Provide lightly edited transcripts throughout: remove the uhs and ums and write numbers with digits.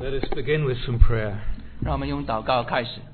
Let us begin with some prayer. 让我们用祷告开始。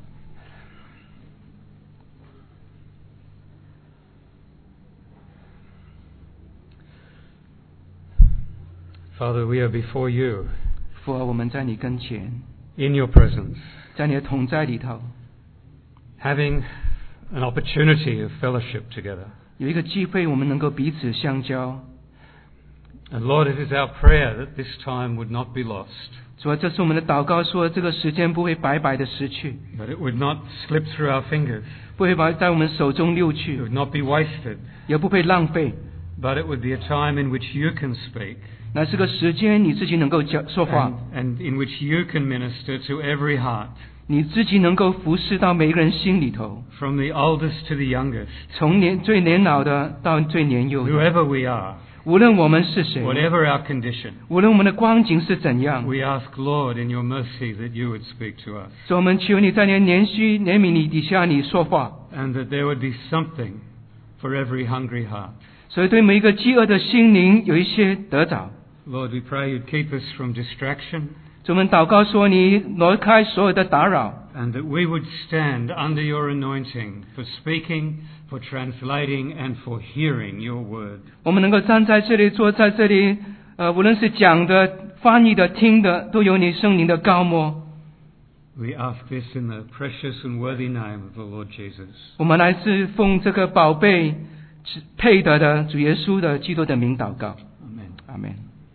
Father, we are before you 父啊，我们在你跟前， in your presence, 在你的同在里头， having an opportunity of fellowship together. 有一个机会，我们能够彼此相交。 And Lord, it is our prayer that this time would not be lost, 主啊，这是我们的祷告，说这个时间不会白白的失去， that it would not slip through our fingers, 不会在我们手中溜 it 去， would not be wasted, 也不会浪费。 but it would be a time in which you can speak 那是个时间，你自己能够说话， and in which you can minister to every heart, 你自己能够服侍到每一个人心里头， from the oldest to the youngest, 从最年老的到最年幼的， whoever we are, 无论我们是谁， whatever our condition. 无论我们的光景是怎样， We ask, Lord, in your mercy, that you would speak to us, 所以我们求你在你的怜悯里底下，你说话， and that there would be something for every hungry heart. 所以对每一个饥饿的心灵有一些得着。 Lord, we pray you'd keep us from distraction, 所以我们祷告说，你挪开所有的打扰， and that we would stand under your anointing for speaking, for translating, and for hearing your word. 我们能够站在这里，坐在这里，无论是讲的、翻译的、听的，都有你圣灵的膏抹。 We ask this in the precious and worthy name of the Lord Jesus. 我们来自奉这个宝贝配得的主耶稣的基督的名祷告。 Amen. 阿门。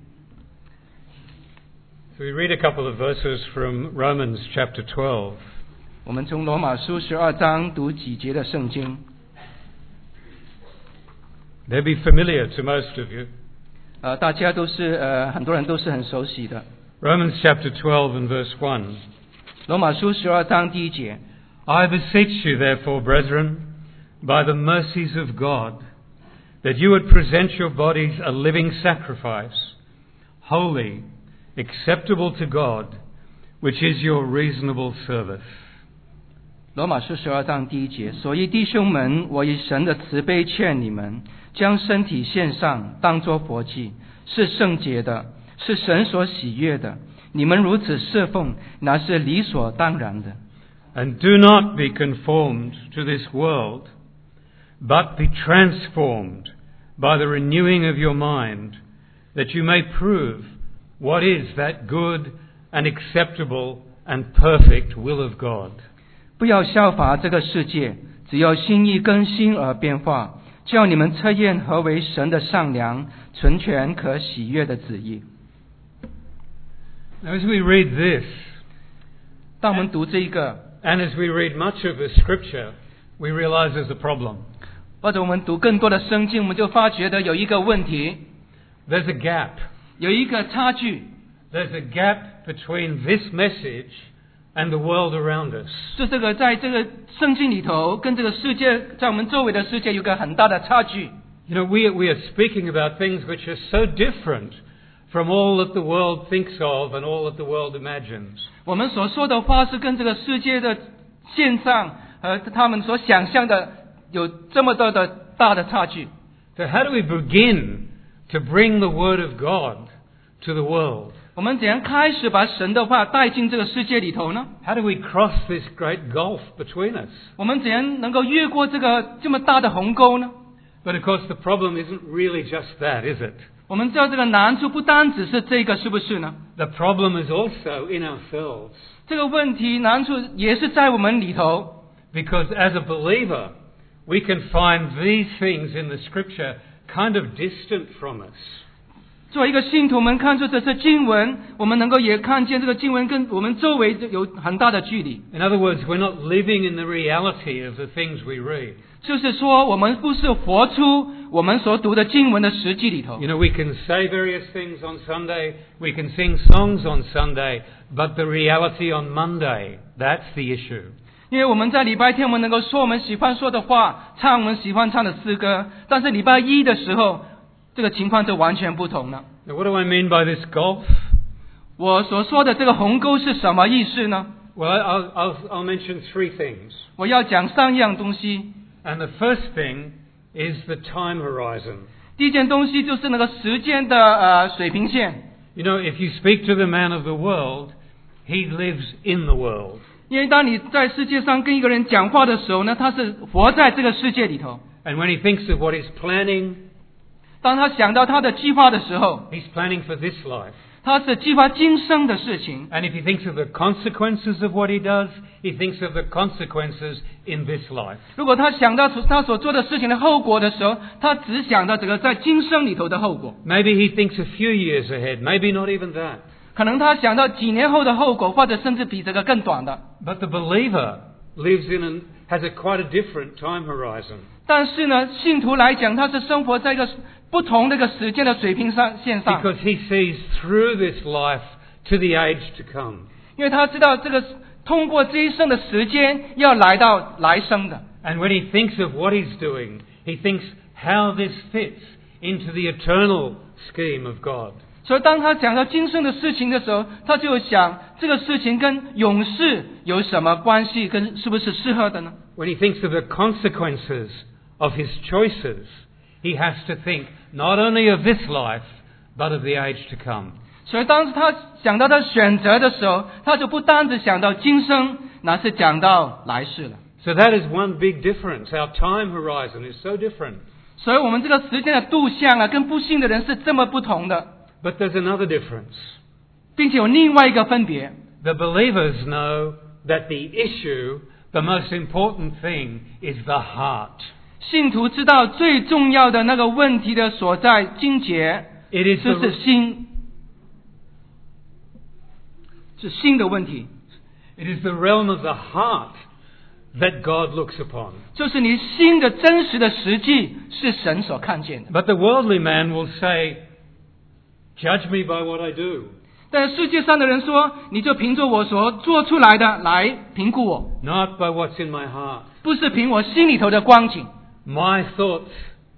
So we read a couple of verses from Romans chapter 12. 我们从罗马书12章读几节的圣经， They'll be familiar to most of you. 大家都是很多人都是很熟悉的。 Romans chapter 12 and verse 1. 罗马书12章第1节， I beseech you, therefore, brethren, by the mercies of God, that you would present your bodies a living sacrifice, holy, acceptable to God, which is your reasonable service. 罗马书12章第1节，所以弟兄们，我以神的慈悲劝你们，将身体献上，当作活祭，是圣洁的，是神所喜悦的。你们如此侍奉，那是理所当然的。 And do not be conformed to this world, but be transformed by the renewing of your mind, that you may prove what is that good and acceptable and perfect will of God. 不要效法这个世界，只要心意更新而变化，叫你们测验何为神的善良、纯全、可喜悦的旨意。 Now, as we read this, 当我们读这一个， and as we read much of the Scripture, we realize there's a problem. 或者我们读更多的圣经，我们就发觉的有一个问题， There's a gap. 有一个差距， There's a gap between this message and the world around us. 就这个在这个圣经里头，跟这个世界在我们周围的世界有个很大的差距。 You know, we are speaking about things which are so different from all that the world thinks of and all that the world imagines. 我们所说的话是跟这个世界的现象和他们所想象的有这么多的大的差距。 So how do we begin to bring the Word of God to the world? 我们怎样开始把神的话带进这个世界里头呢？ How do we cross this great gulf between us? 我们怎样能够越过这个这么大的鸿沟呢？ But of course the problem isn't really just that, is it? 我们知道这个难处不单只是这个，是不是呢？ The problem is also in ourselves. 这个问题难处也是在我们里头。 Because as a believer, we can find these things in the Scripture kind of distant from us. 作为一个信徒，我们看出这些经文，我们能够也看见这个经文跟我们周围有很大的距离。 In other words, we're not living in the reality of the things we read. 就是说，我们不是活出我们所读的经文的实际里头。 You know, we can say various things on Sunday, we can sing songs on Sunday, but the reality on Monday, that's the issue. 因为我们在礼拜天，我们能够说我们喜欢说的话，唱我们喜欢唱的诗歌，但是礼拜一的时候，这个情况就完全不同了。 Now, what do I mean by this gulf? 我所说的这个鸿沟是什么意思呢？ Well, I'll mention three things. 我要讲3样东西。 And the first thing is the time horizon. 第一件东西就是那个时间的水平线。 You know, if you speak to the man of the world, he lives in the world. 因为当你在世界上跟一个人讲话的时候呢，他是活在这个世界里头。 And when he thinks of what he's planning, 当他想到他的计划的时候， he's planning for this life. 他是计划今生的事情。 And if he thinks of the consequences of what he does, he thinks of the consequences in this life. 如果他想到他所做的事情的后果的时候，他只想到这个在今生里头的后果。 Maybe he thinks a few years ahead, maybe not even that. 可能他想到几年后的后果，或者甚至比这个更短的。 But the believer lives has quite a different time horizon. 但是呢，信徒来讲，他是生活在一个不同的一个时间的水平线上， Because he sees through this life to the age to come. 因为他知道这个通过这一生的时间要来到来生的。 And when he thinks of what he's doing, he thinks how this fits into the eternal scheme of God. 所以当他讲到今生的事情的时候，他就想这个事情跟永世有什么关系，跟是不是适合的呢？ When he thinks of the consequences of his choices, he has to think not only of this life, but of the age to come. 所以当他想到他选择的时候，他就不单只想到今生，那是讲到来世了。 So that is one big difference. Our time horizon is so different. 所以我们这个时间的度向啊，跟不信的人是这么不同的， But there's another difference. 并且有另外一个分别。 The believers know that the issue, the most important thing, is the heart. 信徒知道最重要的那个问题的所在经节， It is 就是 the, 心，是心的问题， it is the realm of the heart that God looks upon. 就是你心的真实的实际是神所看见的。 But the worldly man will say, judge me by what I do. 但世界上的人说，你就凭着我所做出来的来评估我， Not by what's in my heart. 不是凭我心里头的光景。 My thoughts,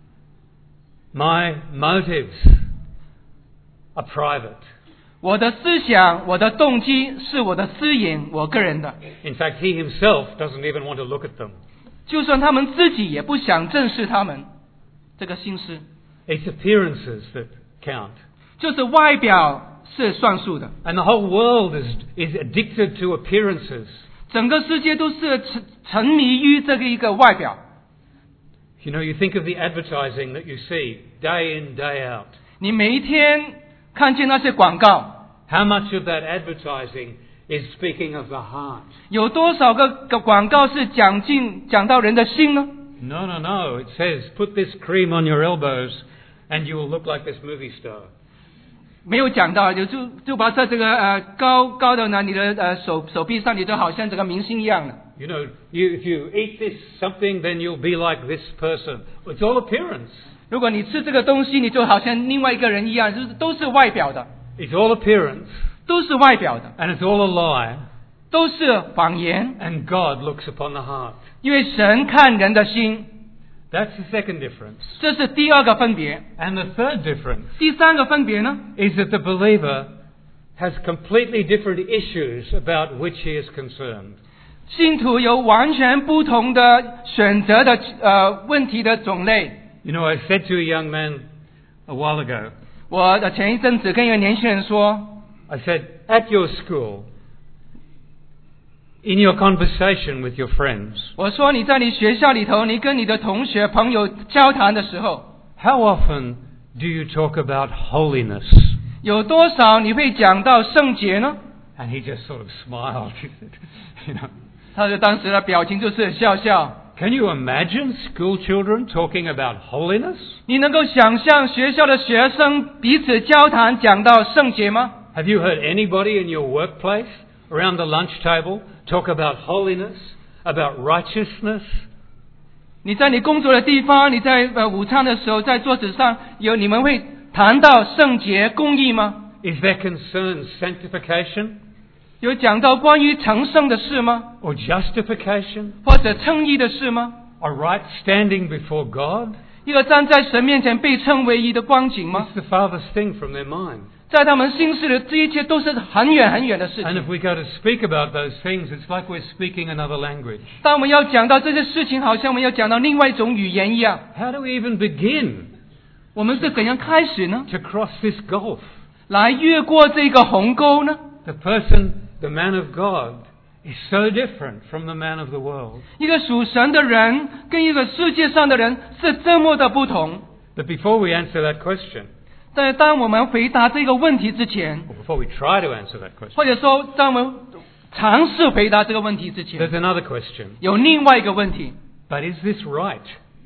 my motives are private. 我的思想，我的动机是我的私隐，我个人的。 In fact, he himself doesn't even want to look at them. 就算他们自己也不想正视他们这个心思， It's appearances that count. 就是外表是算数的。 And the whole world is addicted to appearances. 整个世界都是沉迷于这个一个外表。 You know, you think of the advertising that you see day in, day out. 你每一天看见那些广告， How much of that advertising is speaking of the heart? 有多少个广告是讲到人的心呢？ No, no, no. It says, put this cream on your elbows and you will look like this movie star. 没有讲到，就把这个高的呢，你的手臂上，你就好像这个明星一样的。 You know, if you eat this something, then you'll be like this person. It's all appearance. 如果你吃这个东西，你就好像另外一个人一样，就是都是外表的， It's all appearance 都是外表的， and it's all a lie. 都是谎言。 And God looks upon the heart. 因为神看人的心， That's the second difference. 这是第二个分别。 And the third difference 第三个分别呢， is that the believer has completely different issues about which he is concerned. 信徒有完全不同的选择的问题的种类。 You know, I said to a young man a while ago, 我前一阵子跟一个年轻人说， I said, at your school, in your conversation with your friends, 我说你在你学校里头，你跟你的同学朋友交談的時候， how often do you talk about holiness? 有多少你會講到聖潔呢？ And he just sort of smiled. You know, 他的當時的表情就是笑笑。 can you imagine school children talking about holiness? 你能夠想象學校的學生彼此交談講到聖潔嗎？ Have you heard anybody in your workplace, around the lunch table, talk about holiness, about righteousness? 你在你工作的地方，你在午餐的時候，在桌子上你們會談到聖潔公義嗎？ Is there concern sanctification 有講到關於成聖的事嗎？ or justification? 或者稱義的事嗎？ A right standing before God? 一個站在神面前被稱為義的光景嗎？ It's the farthest thing from their mind. 在他們心事的這一切都是很遠很遠的事 And 情。 if we go to speak about those things, it's like we're speaking another language. 當我們要講到這些事情，好像我們要講到另外一種語言一樣。 How do we even begin 我們是怎樣開始呢？ to cross this gulf? 來越過這個鴻溝呢？ The person the man of God is so different from the man of the world. 一个属神的人跟一个世界上的人是这么的不同。 But before we answer that question, 但当我们回答这个问题之前， or before we try to answer that question, 或者说当我们尝试回答这个问题之前， there's another question. 有另外一个问题， But is this right?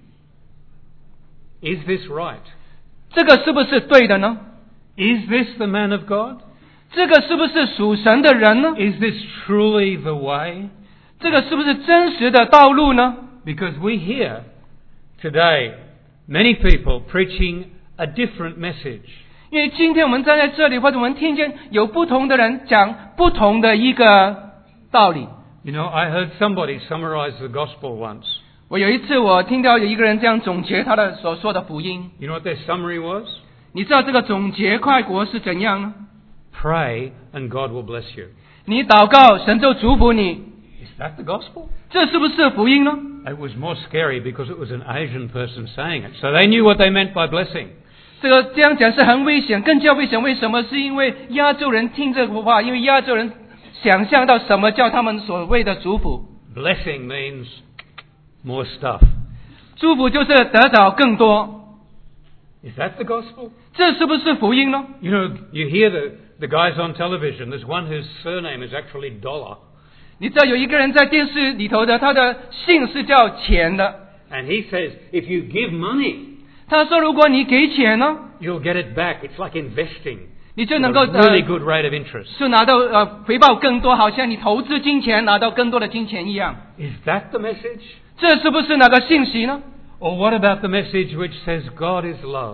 Is this right? 这个是不是对的呢？ Is this the man of God? 这个是不是属神的人呢？ Is this truly the way? 这个是不是真实的道路呢？ Because we hear today many people preaching a different message. 因为今天我们站在这里，或者我们听见有不同的人讲不同的一个道理。 You know, I heard somebody summarize the gospel once. 我有一次我听到有一个人这样总结他的所说的福音。 You know what their summary was? 你知道这个总结快国是怎样呢？ Pray and God will bless you. 你祷告，神就祝福你。 Is that the gospel? 这是不是福音呢？ It was more scary because it was an Asian person saying it. So they knew what they meant by blessing. 这样讲是很危险，更加危险。为什么？是因为亚洲人听这个话，因为亚洲人想象到什么叫他们所谓的祝福。 Blessing means more stuff. 祝福就是得到更多。 Is that the gospel? 这是不是福音呢？ You know, you hear the guys on television. There's one whose surname is actually Dollar. 你知道有一个人在电视里头的，他的姓是叫钱的。 And he says, if you give money, 他说，如果你给钱呢， you'll get it back. It's like investing. 你就 With 能 a 够 really good rate of interest. 就拿到回报更多，好像你投资金钱拿到更多的金钱一样。 Is that the message? 这是不是那个信息呢？ Or what about the message which says God is love?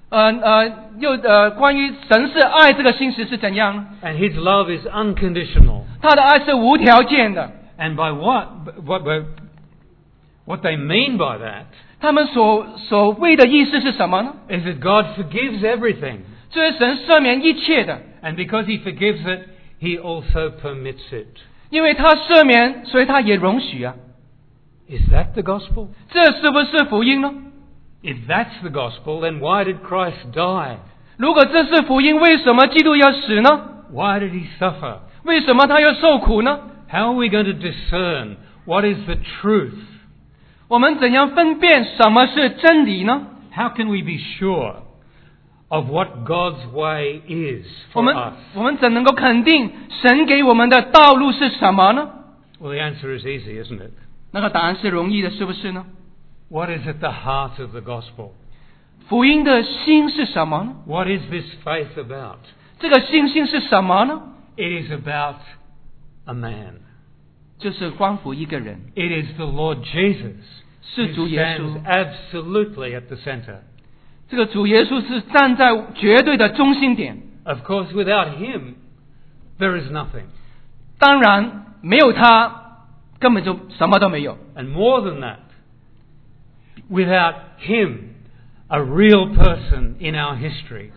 关于神是爱这个信息是怎样呢？ And His love is unconditional. 他的爱是无条件的。 And by what they mean by that 他们所谓的意思是什么呢？ is that God forgives everything. 就是神赦免一切的， And because He forgives it, He also permits it. 因为他赦免，所以他也容许啊。 Is that the gospel? 这是不是福音呢？ If that's the gospel, then why did Christ die? 如果这是福音，为什么基督要死呢？ Why did He suffer? 为什么他要受苦呢？ How are we going to discern what is the truth? 我们怎样分辨什么是真理呢？ How can we be sure of what God's way is 我 for 们 us? 怎能够肯定神给我们的道路是什么呢？ Well, the answer is easy, isn't it? 那个答案是容易的，是不是呢？ What is at the heart of the gospel? 福音的心是什么呢？ What is this faith about? 这个信心是什么呢？ It is about a man. 就是关乎一个人， It is the Lord Jesus 是 who 主耶稣 stands。absolutely at the center. 这个主耶稣是站在绝对的中心点。 Of course, without Him, there is nothing. 当然，没有他，根本就什么都没有。 And more than that, without Him, a real person in our history,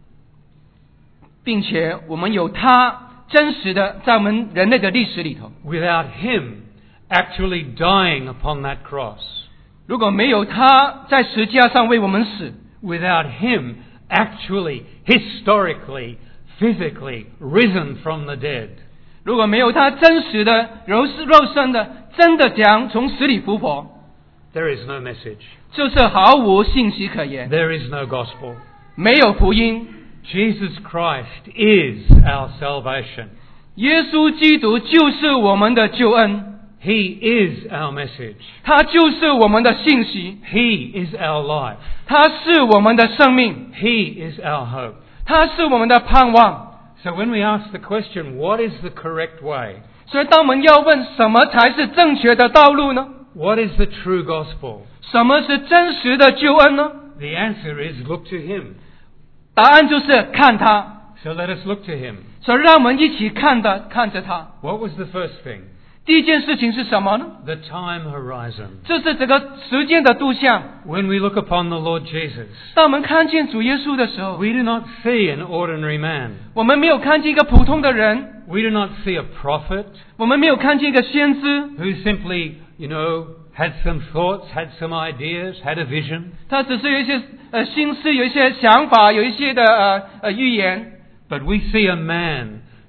并且我们有他真实的在我们人类的历史里头。 without Him actually dying upon that cross, 如果没有他在十字架上为我们死， without Him actually, historically, physically risen from the dead, 如果没有他真实的肉身的真的讲从死里复活， there is no message. 就是毫无信息可言， There is no gospel. 没有福音。 Jesus Christ is our salvation. 耶稣基督就是我们的救恩， He is our message. 他就是我们的信息， He is our life. 他是我们的生命， He is our hope. 他是我们的盼望。 So when we ask the question, what is the correct way? 所以，当我们要问什么才是正确的道路呢？ What is the true gospel? 什么是真实的救恩呢？ The answer is look to Him. 答案就是看他。 So let us look to Him. 所以，让我们一起看着他。 What was the first thing? 第一件事情是什么呢？ The time horizon. 这是整个时间的度向。 When we look upon the Lord Jesus, 当我们看见主耶稣的时候， we do not see an ordinary man. 我们没有看见一个普通的人， We do not see a prophet 我们没有看见一个先知， who simply, had some thoughts, had some ideas, had a vision. 他只是有一些心思，有一些想法，有一些的预言。 But we see a man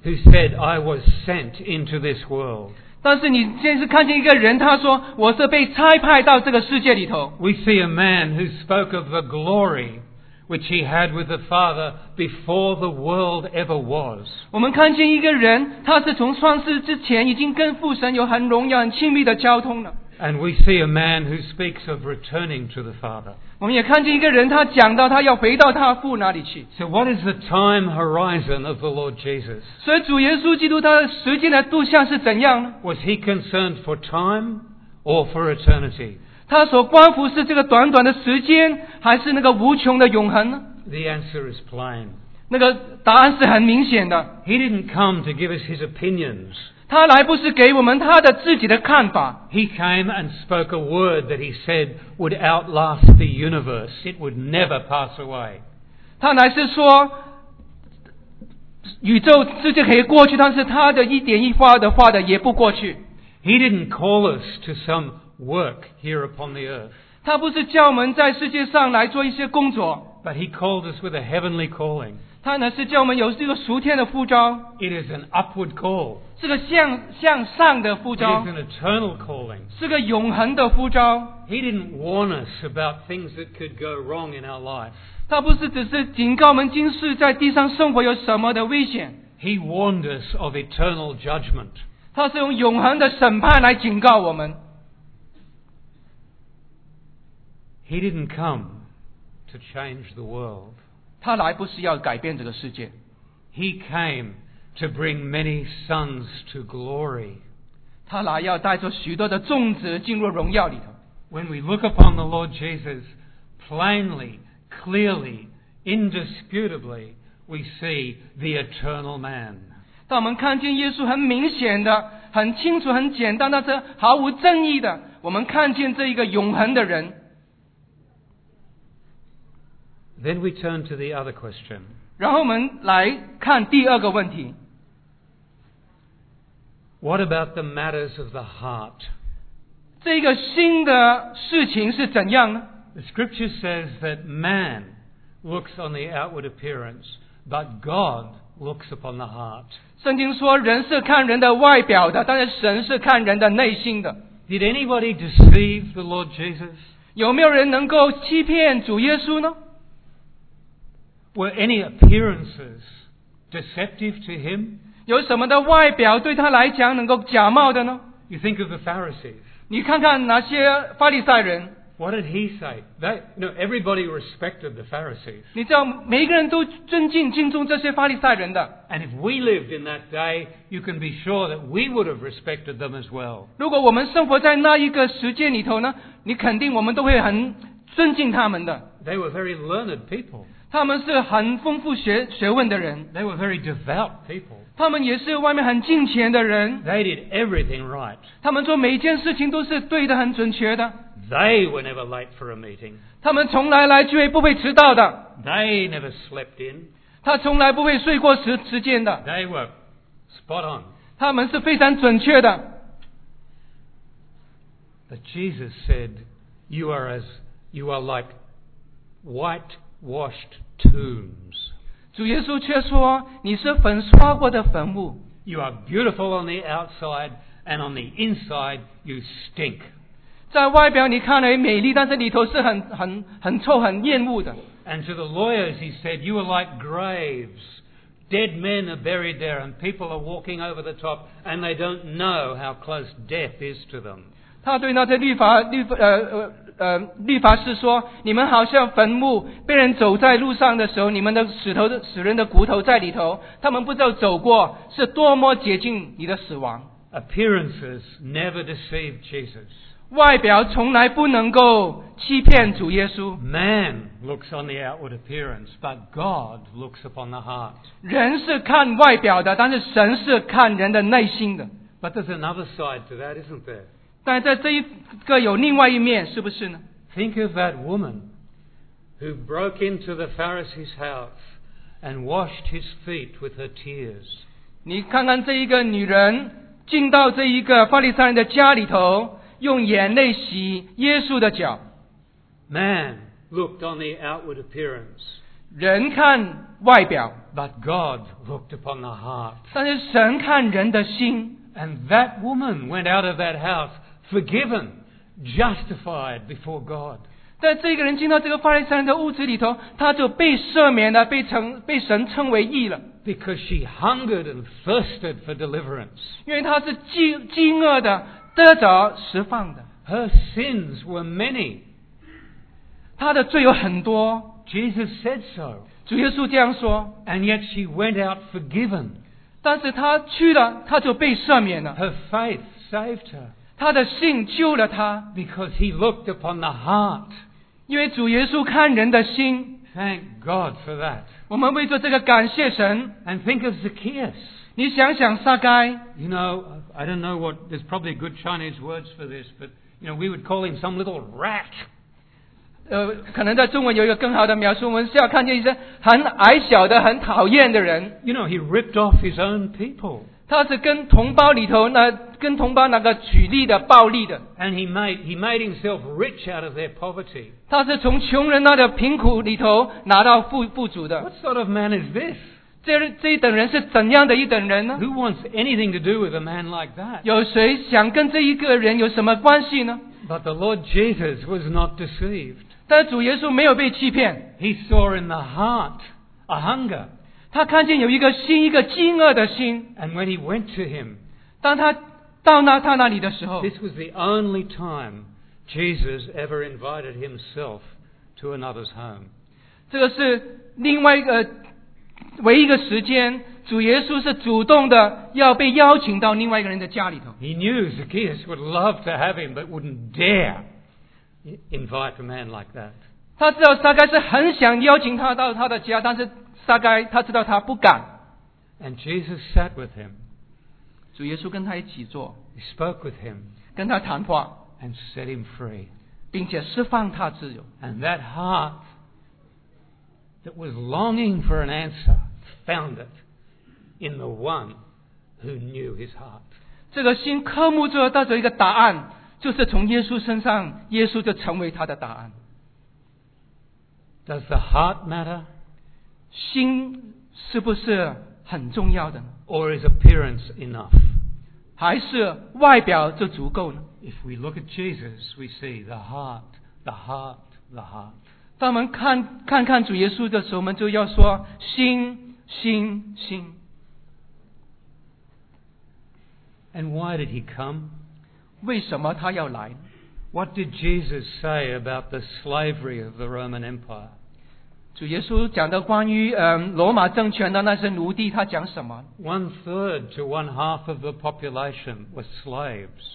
who said, I was sent into this world. 但是你现在是看见一个人，他说我是被差派到这个世界里头。 We see a man who spoke of the glory which he had with the Father before the world ever was. 我们看见一个人，他是从创世之前已经跟父神有很荣耀、很亲密的交通了。 And we see a man who speaks of returning to the Father. 我们也看见一个人，他讲到他要回到他父那里去。 So what is the time horizon of the Lord Jesus? 所以主耶稣基督他的时间的度向是怎样呢？ Was he concerned for time or for eternity? 他所关乎是这个短短的时间，还是那个无穷的永恒呢？ The answer is plain. 那个答案是很明显的。 He didn't come to give us his opinions. 他来不是给我们他的自己的看法， He came and spoke a word that he said would outlast the universe. It would never pass away. 他来是说宇宙世界可以过去，但是他的一点一画的画的也不过去。 He didn't call us to some work here upon the earth, 他不是叫我们在世界上来做一些工作， but he called us with a heavenly calling. 他呢是叫我们有这个属天的呼召， It is an upward call. 是个向上的呼 It 召 is，an eternal calling. 是个永恒的呼召。 He didn't warn us about things that could go wrong in our life. 他不是只是警告我们今世在地上生活有什么的危险， He warned us of eternal judgment. 他是用永恒的审判来警告我们。 He didn't come to change the world. 他来不是要改变这个世界， He came to bring many sons to glory. 他来要带着许多的种子进入荣耀里头。 When we look upon the Lord Jesus, plainly, clearly, indisputably, we see the eternal man. 当我们看见耶稣很明显的、很清楚、很简单，但是毫无争议的，我们看见这一个永恒的人。 Then we turn to the other question. 然后我们来看第二个问题， What about the matters of the heart? 这个新的事情是怎样呢？ The scripture says that man looks on the outward appearance, but God looks upon the heart. 圣经说人是看人的外表的，但是神是看人的内心的。 Did anybody deceive the Lord Jesus? 有没有人能够欺骗主耶稣呢？ Were any appearances deceptive to him? 有什么的外表对他来讲能够假冒的呢？ You think of the Pharisees. 你看看那些法利赛人， What did he say? Everybody respected the Pharisees. 你知道每一个人都尊敬敬重这些法利赛人的。 And if we lived in that day, you can be sure that we would have respected them as well. 如果我们生活在那一个时间里头呢，你肯定我们都会很尊敬他们的。 They were very learned people. 他们是很丰富学问的人， They were very devout people. 他们也是外面很敬虔的人， They did everything right. 他们做每一件事情都是对的，很准确的。 They were never late for a meeting. 他们从来聚会不会迟到的， They never slept in. 他从来不会睡过时间的， They were spot on. 他们是非常准确的。 But Jesus said, you are like whitewashed tombs. 主耶稣却说：“你是粉刷过的坟墓， You are beautiful on the outside, and on the inside you stink. 在外表你看来美丽，但是里头是很臭、很厌恶的。” And to the lawyers he said, you are like graves. Dead men are buried there, and people are walking over the top, and they don't know how close death is to them. 他对那些律法师说：“你们好像坟墓，被人走在路上的时候，你们的死人的骨头在里头，他们不知道走过是多么接近你的死亡。” Appearances never deceive Jesus. 外表从来不能够欺骗主耶稣。 Man looks on the outward appearance, but God looks upon the heart. 人是看外表的，但是神是看人的内心的。 But there's another side to that, isn't there? 但在这一个有另外一面，是不是呢？ Think of that woman who broke into the Pharisee's house and washed his feet with her tears. 你看看这一个女人进到这一个法利赛人的家里头，用眼泪洗耶稣的脚。 Man looked on the outward appearance. 人看外表， but God looked upon the heart. 但是神看人的心。 And that woman went out of that house forgiven, justified before God. 但这个人进到这个法利赛人的屋子里头，他就被赦免了，被神称为义了。 Because she hungered and thirsted for deliverance. 因为他是饥饿的，得着释放的。 Her sins were many. 他的罪有很多， Jesus said so. 主耶稣这样说。 And yet she went out forgiven. 但是他去了，他就被赦免了。 Her faith saved her. 他的信救了他， Because he looked upon the heart. 因为主耶稣看人的心。 Thank God for that. 我们为着这个感谢神。 And think of Zacchaeus. 你想想撒该， You know, I don't know what, there's probably good Chinese words for this, but, we would call him some little rat. 可能在中文有一个更好的描述，我们是要看见一些很矮小的、很讨厌的人。 He ripped off his own people. 他是跟同胞那个举例的、暴力的。 And he made himself rich out of their poverty. 他是从穷人那的贫苦里头拿到富足的。 What sort of man is this? 这一等人是怎样的一等人呢？ Who wants anything to do with a man like that? 有谁想跟这一个人有什么关系呢？ But the Lord Jesus was not deceived. 但主耶稣没有被欺骗， He saw in the heart a hunger. 他看见有一个心，一个饥饿的心。 And when he went to him, 当他到他那里的时候， this was the only time Jesus ever invited himself to another's home. 这个是另外一个唯一一个时间，主耶稣是主动的要被邀请到另外一个人的家里头。 He knew Zacchaeus would love to have him, but wouldn't dare invite a man like that. 他知道撒该是很想邀请他到他的家，但是撒该他知道他不敢。 And Jesus sat with him. 主耶稣跟他一起坐， He spoke with him 跟他谈话， and set him free. 并且释放他自由。 And that heart that was longing for an answer found it in the one who knew his heart. 这个心渴慕着带着一个答案，就是从耶稣身上，耶稣就成为他的答案。 Does the heart matter? 心是不是很重要的呢？ Or is appearance enough? 还是外表就足够呢？ If we look at Jesus, we see the heart, the heart, the heart. 当我们看主耶稣的时候，我们就要说心心心。 And why did he come? 为什么他要来？ What did Jesus say about the slavery of the Roman Empire? 主耶稣讲到关于罗马政权的那些奴隶，他讲什么？ 1/3 to 1/2 of the population were slaves.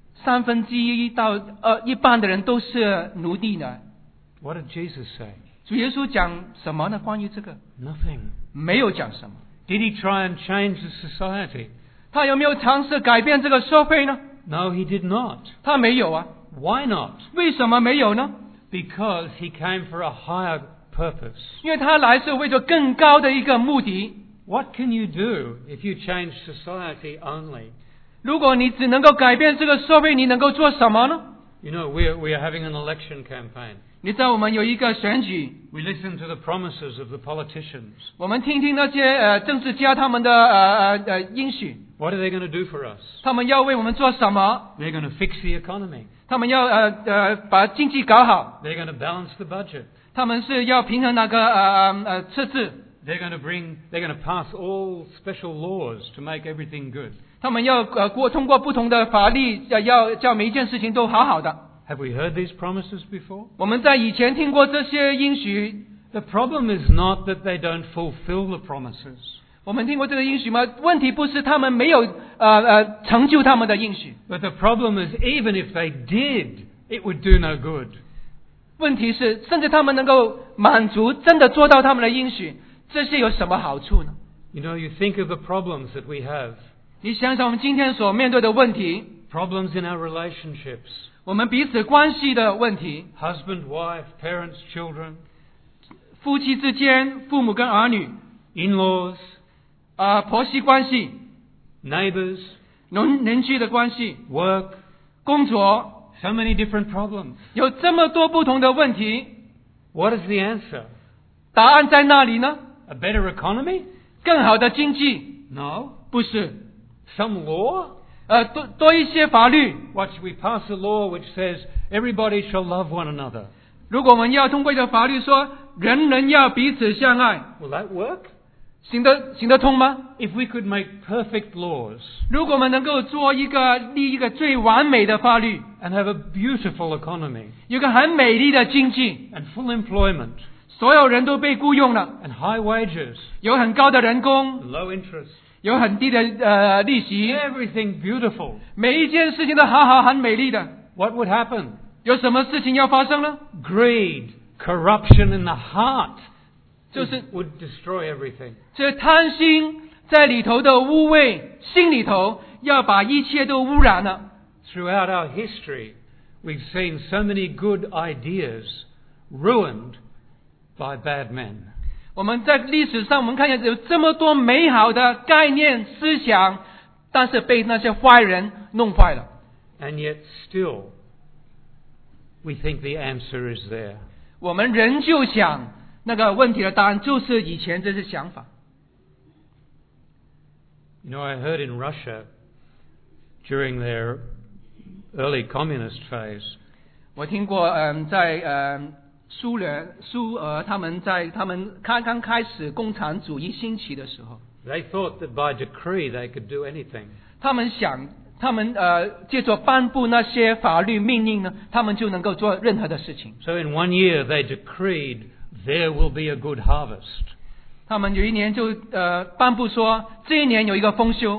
1/3到一半的人都是奴隶呢。 What did Jesus say? 主耶稣讲什么呢？关于这个 Nothing. 没有讲什么。 Did he try and change the society? 他有没有尝试改变这个社会呢？ No, he did not. 他没有啊。 Why not? 为什么没有呢？ Because he came for a higher purpose. 因为他来是为着更高的一个目的。 What can you do if you change society only? 如果你只能够改变这个社会，你能够做什么呢？ We are having an election campaign. 你知道我们有一个选举， We listen to the promises of the politicians. 我们听听那些政治家他们的应许， What are they going to do for us? 他们要为我们做什么？ They're going to fix the economy. 他们要把经济搞好， They're going to balance the budget. 他们是要平衡那个赤字， They're going to pass all special laws to make everything good. 他们要通过不同的法律，要叫每一件事情都好好的。 Have we heard these promises before? 我们在以前听过这些应许， The problem is not that they don't fulfill the promises. 我们听过这个应许吗？问题不是他们没有成就他们的应许， But the problem is even if they did, it would do no good. 问题是甚至他们能够满足，真的做到他们的应许，这些有什么好处呢？ You think of the problems that we have. 你想想我们今天所面对的问题， Problems in our relationships. 我们彼此关系的问题， Husband, wife, parents, children. 夫妻之间，父母跟儿女， In-laws. 婆媳关系， Neighbours. 邻居的关系， Work. 工作， So many different problems. 有这么多不同的问题。 What is the answer? 答案在那里呢？ A better economy? 更好的经济？ No. 不是。 Some law? 多一些法律。 What, should we pass a law which says everybody shall love one another? 如果我们要通过一个法律说人人要彼此相爱， Will that work? 行得通吗？ If we could make perfect laws 如果我们能够立一个最完美的法律， and have a beautiful economy 有个很美丽的经济， and full employment 所有人都被雇佣了， and high wages, 有很高的人工， low interest, 有很低的利息， everything beautiful, 每一件事情都好很美丽的， what would happen? 有什么事情要发生呢？ Greed, corruption in the heart 就是 would destroy everything. 这贪心在里头的污秽，心里头要把一切都污染了。 Throughout our history, we've seen so many good ideas ruined by bad men. 我们在历史上，我们看见有这么多美好的概念思想，但是被那些坏人弄坏了。 And yet still, we think the answer is there. 我们仍旧想那个问题的答案就是以前这些想法。 You know, I heard in Russia, during their early communist phase, 我听过，在苏俄他们刚开始共产主义兴起的时候， they thought that by decree they could do anything. 他们借着颁布那些法律命令呢，他们就能够做任何的事情。 So in 1 year they decreed there will be a good harvest. 他们有一年就颁布说，这一年有一个丰收，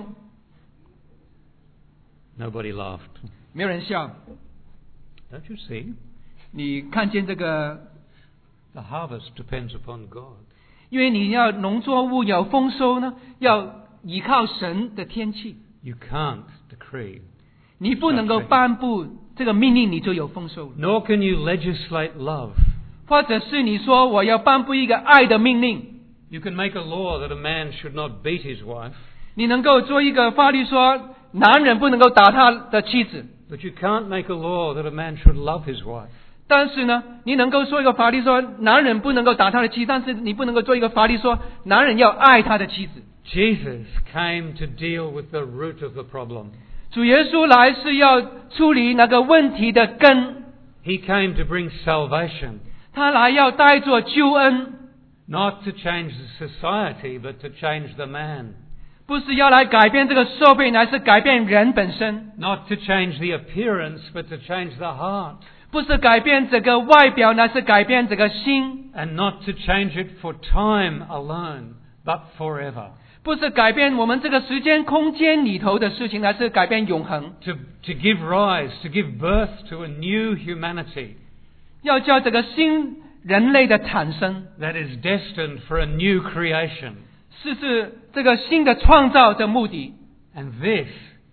Nobody laughed. 没有人笑。 Don't you see? 你看见这个， The harvest depends upon God. 因为你要农作物有丰收呢，要依靠神的天气， You can't decree. 你不能够颁布这个命令，你就有丰收了。 Nor can you legislate love. 或者是你说我要颁布一个爱的命令， You can make a law that a man should not beat his wife, 你能够做一个法律说男人不能够打他的妻子， but you can't make a law that a man should love his wife. 但是呢，你能够说一个法律说男人不能够打他的妻子，但是你不能够做一个法律说男人要爱他的妻子。 Jesus came to deal with the root of the problem. 主耶稣来是要处理那个问题的根， He came to bring salvation, 他来要带着救恩， not to change the society, but to change the man. 不是要来改变这个社会，乃是改变人本身， Not to change the appearance, but to change the heart. 不是改变这个外表，乃是改变这个心， And not to change it for time alone, but forever. 不是改变我们这个时间空间里头的事情，乃是改变永恒。 To give rise, to give birth to a new humanity 要叫这个新人类的产生， that is destined for a new creation. 是这个新的创造的目的。 And this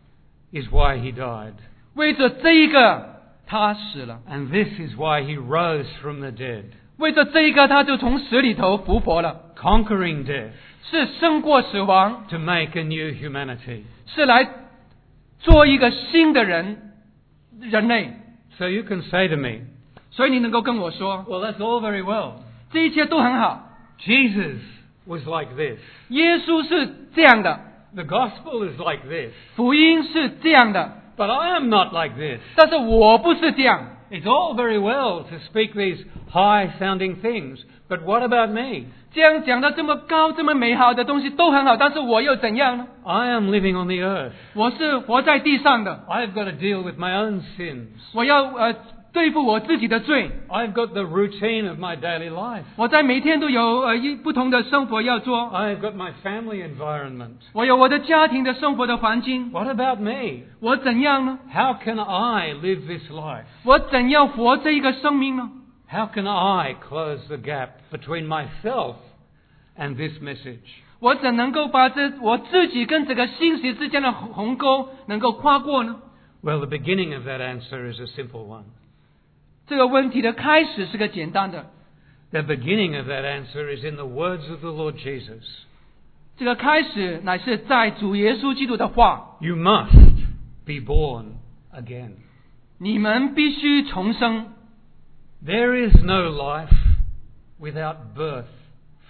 is why he died. 为着这一个，他死了； And this is why he rose from the dead. 为着这一个，他就从死里头复活了， Conquering death 是胜过死亡， to make a new humanity. 是来做一个新的人类。 So you can say to me, 所以你能够跟我说， well, that's all very well. 这一切都很好。 Jesus was like this. 耶稣是这样的， The gospel is like this. 福音是这样的， But I am not like this. 但是我不是这样。 It's all very well to speak these high-sounding things, but what about me? 这样讲的这么高、这么美好的东西都很好，但是我又怎样呢？ I am living on the earth. 我是活在地上的， I've got to deal with my own sins. 我要对付我自己的罪。 I've got the routine of my daily life. 我在每天都有不同的生活要做， I've got my family environment. 我有我的家庭的生活的环境。 What about me? 我怎样呢？ How can I live this life? 我怎样活这一个生命呢？ How can I close the gap between myself and this message? 我怎能够把我自己跟这个信息之间的鸿沟能够跨过呢？ Well, the beginning of that answer is a simple one. 这个问题的开始是个简单的， The beginning of that answer is in the words of the Lord Jesus. 这个开始乃是在主耶稣基督的话， You must be born again. 你们必须重生。 There is no life without birth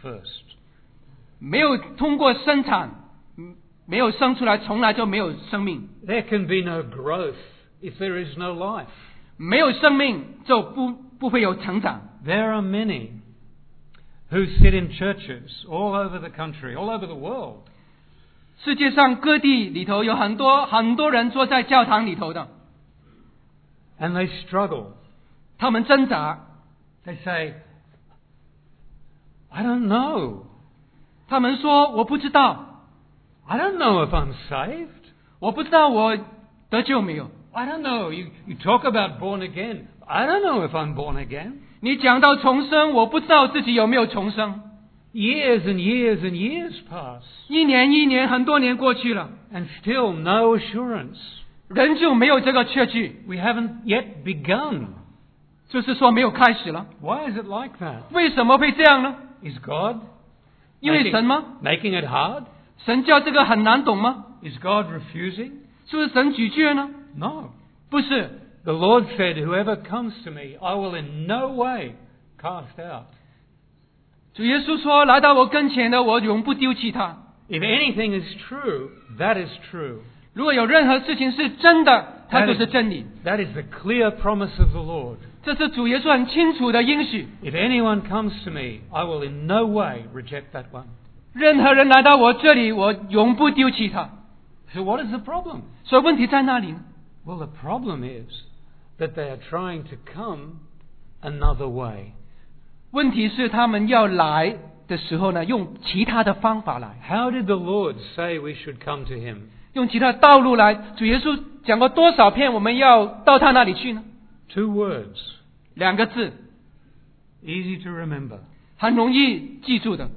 first. 没有通过生产，没有生出来，从来就没有生命。 There can be no growth if there is no life. 没有生命就不会有成长。 There are many who sit in churches all over the country, all over the world. 世界上各地里头有很多人坐在教堂里头的， And they struggle. 他们挣扎， They say, I don't know. 他们说我不知道， I don't know if I'm saved. 我不知道我得救没有。 I don't know. You talk about born again. I don't know if I'm born again. 你讲到重生，我不知道自己有没有重生。 Years and years and years pass. 一年很多年过去了， And still no assurance. 仍旧没有这个确据， We haven't yet begun. 就是说没有开始了。 Why is it like that? 为什么会这样呢？ Is God 因为神吗？ making it hard? 神叫这个很难懂吗？ Is God refusing? 是不是神拒绝呢？ No. 不是， The Lord said, whoever comes to me, I will in no way cast out. 主耶稣说：“来到我跟前的，我永不丢弃他。 If anything is true, that is true. 如果有任何事情是真的，它就是真理。 That is the clear promise of the Lord. 这是主耶稣很清楚的应许。 If anyone comes to me, I will in no way reject that one. 任何人来到我这里，我永不丢弃他。 So what is the problem? 所以问题在哪里呢？ Well, the problem is that they are trying to come another way. 问题是他们要来的时候呢，用其他的方法来， How did the Lord say we should come to him? 用其他的道路来。主耶稣讲过多少遍我们要到他那里去呢？ Two words, 2个字， easy to remember. 很容易记住的：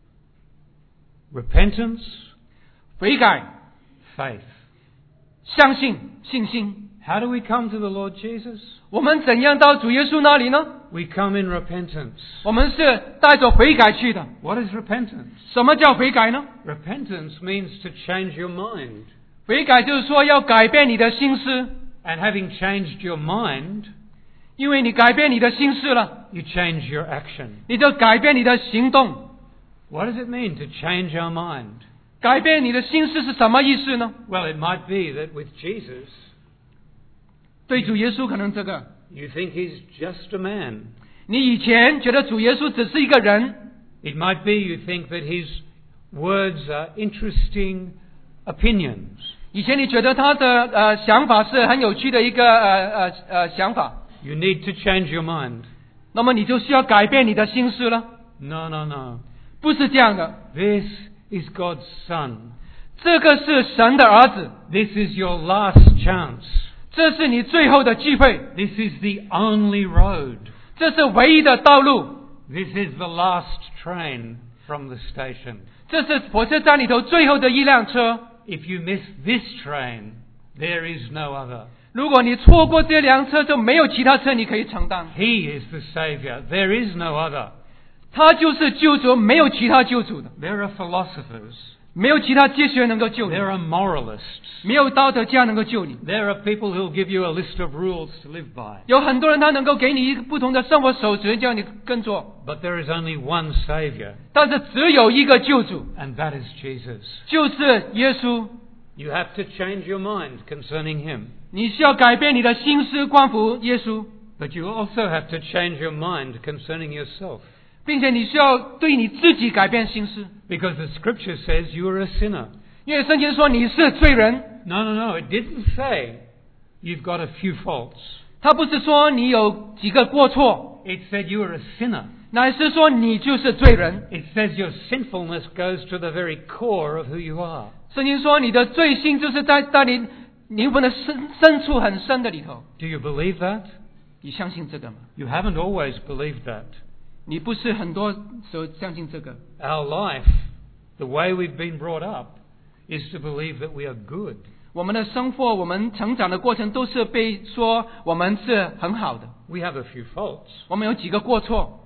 Repentance, 悔改、 faith. 相信、信心。 How do we come to the Lord Jesus? 我们怎样到主耶稣那里呢？ We come in repentance. 我们是带着悔改去的。 What is repentance? 什么叫悔改呢？ Repentance means to change your mind. 悔改就是说要改变你的心思， And having changed your mind, 因为你改变你的心思了， you change your action. 你就改变你的行动。 What does it mean to change our mind? 改变你的心思是什么意思呢？ Well, it might be that with Jesus, 对主耶稣可能这个， you think he's just a man. 你以前觉得主耶稣只是一个人， It might be you think that his words are interesting opinions. 以前你觉得他的想法是很有趣的一个想法， You need to change your mind. 那么你就需要改变你的心思了。 No, no, no. 不是这样的， This is God's Son. 这个是神的儿子， This is your last chance. 这是你最后的机会， This is the only road. 这是唯一的道路， This is the last train from the station. 这是火车站里头最后的一辆车。 If you miss this train, there is no other. 如果你错过这辆车，就没有其他车你可以承担。 He is the Saviour. There is no other. 他就是救主，没有其他救主的， There are philosophers. 没有其他哲学能够救你， There are moralists. 没有道德家能够救你。 There are people who will give you a list of rules to live by. 有很多人他能够给你一个不同的生活守则，叫你跟做， But there is only one Saviour, 但是只有一个救主， and that is Jesus. 就是耶稣。 You have to change your mind concerning him. 你需要改变你的心思，关乎耶稣， But you also have to change your mind concerning yourself. 并且你需要对你自己改变心思， Because the scripture says you are a sinner. 因为圣经说你是罪人， No, no, no. It didn't say you've got a few faults. 他不是说你有几个过错， It said you are a sinner. 乃是说你就是罪人。 It says your sinfulness goes to the very core of who you are. 圣经说你的罪性就是在你灵魂的深处很深的里头。 Do you believe that? 你相信这个吗？ You haven't always believed that. 你不是很多时候相信这个。 Our life, the way we've been brought up, is to believe that we are good. 我们的生活，我们成长的过程都是被说我们是很好的， We have a few faults. 我们有几个过错，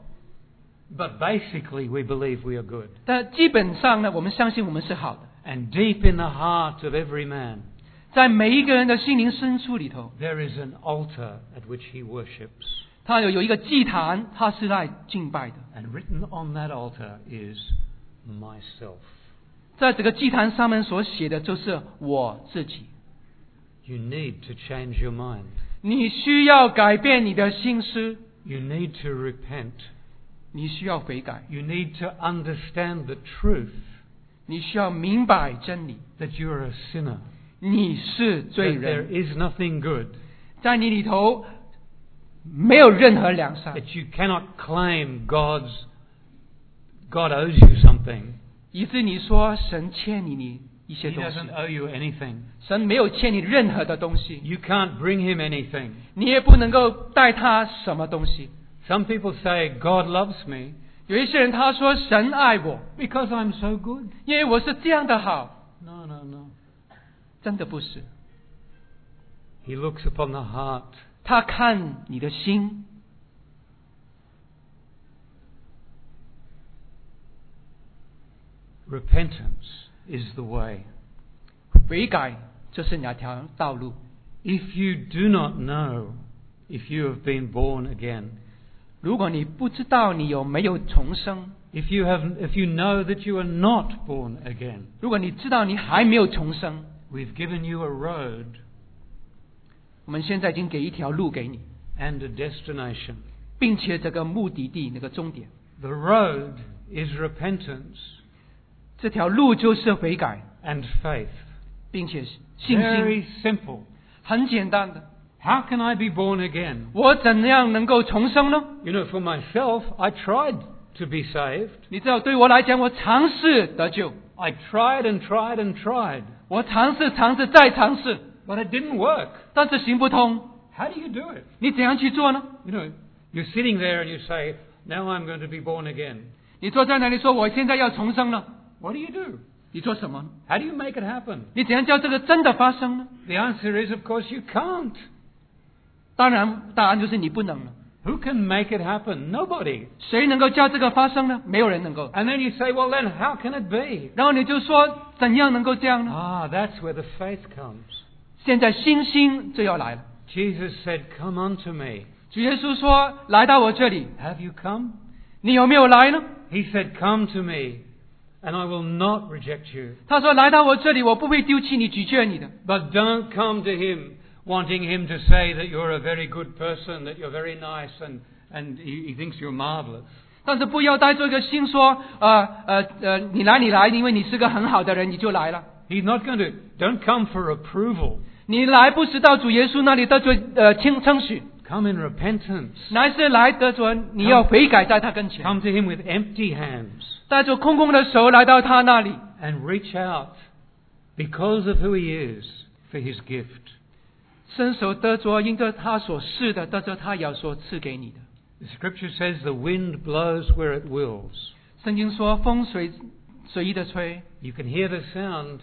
But basically we believe we are good. 但基本上呢，我们相信我们是好的。 And deep in the heart of every man, 在每一个人的心灵深处里头， there is an altar at which he worships. 他有一个祭坛，他是来敬拜的。 And written on that altar is myself. 在这个祭坛上面所写的就是我自己。 You need to change your mind. 你需要改变你的心思， You need to repent. 你需要悔改， You need to understand the truth 你需要明白真理。 that you are a sinner. 你是罪 That there 人， is nothing good. 在你里头没有任何良善， That you cannot claim God owes you something. 以致你说神欠你一些 He 东西， doesn't owe you anything. 神没有欠你任何的东西， You can't bring him anything. 你也不能够带他什么东西。 Some people say God loves me 有一些人他说神爱我， because I'm so good. 因为我是这样的好， No, no, no. 真的不是。 He looks upon the heart. 他看你的心， Repentance is the way. 悔改就是那条道路。 If you do not know if you have been born again, 如果你不知道你有没有重生， if you know that you are not born again, 如果你知道你还没有重生， we've given you a road 我们现在已经给一条路给你， and a destination. 并且这个目的地那个终点， The road is repentance 这条路就是悔改， and faith. 并且信 Very 心， simple. 很简单的。 How can I be born again? 我怎样能够重生呢？ You know, for myself, I tried to be saved. 你知道，对我来讲，我尝试得救， I tried and tried and tried, 我尝试再尝试， but it didn't work. 但是行不通。 How do you do it? 你怎样去做呢？ You know, you're sitting there and you say, now I'm going to be born again. 你坐在那里说我现在要重生了， What do you do? 你做什么呢？ How do you make it happen? 你怎样叫这个真的发生呢？ The answer is, of course, you can't. 当然，答案就是你不能了。 Who can make it happen? Nobody. 谁能够叫这个发生呢？没有人能够。 And then you say, well, then how can it be? 然后你就说怎样能够这样呢？ Ah, that's where the faith comes. 现在信心就要来了。 Jesus said, come unto me. 主耶稣说：“来到我这里， Have you come? 你有没有来呢 He said, come to me, and I will not reject you. ？” 他说：“来到我这里，我不会丢弃你、拒绝你的。 But don't come to him wanting him to say that you're a very good person, that you're very nice, and he thinks you're marvelous. 但是不要带着一个心说，你来，因为你是个很好的人，你就来了。 He's not going to, don't come for approval. 你来不是到主耶稣那里得着称许， Come in repentance. 乃是来得着你要悔改在他跟前， Come to him with empty hands 带着空空的手来到他那里， and reach out because of who he is for his gift. 伸手得着因着他所赐的，得着他要所赐给你的。 The scripture says the wind blows where it wills. 圣经说风随意的吹， You can hear the sound,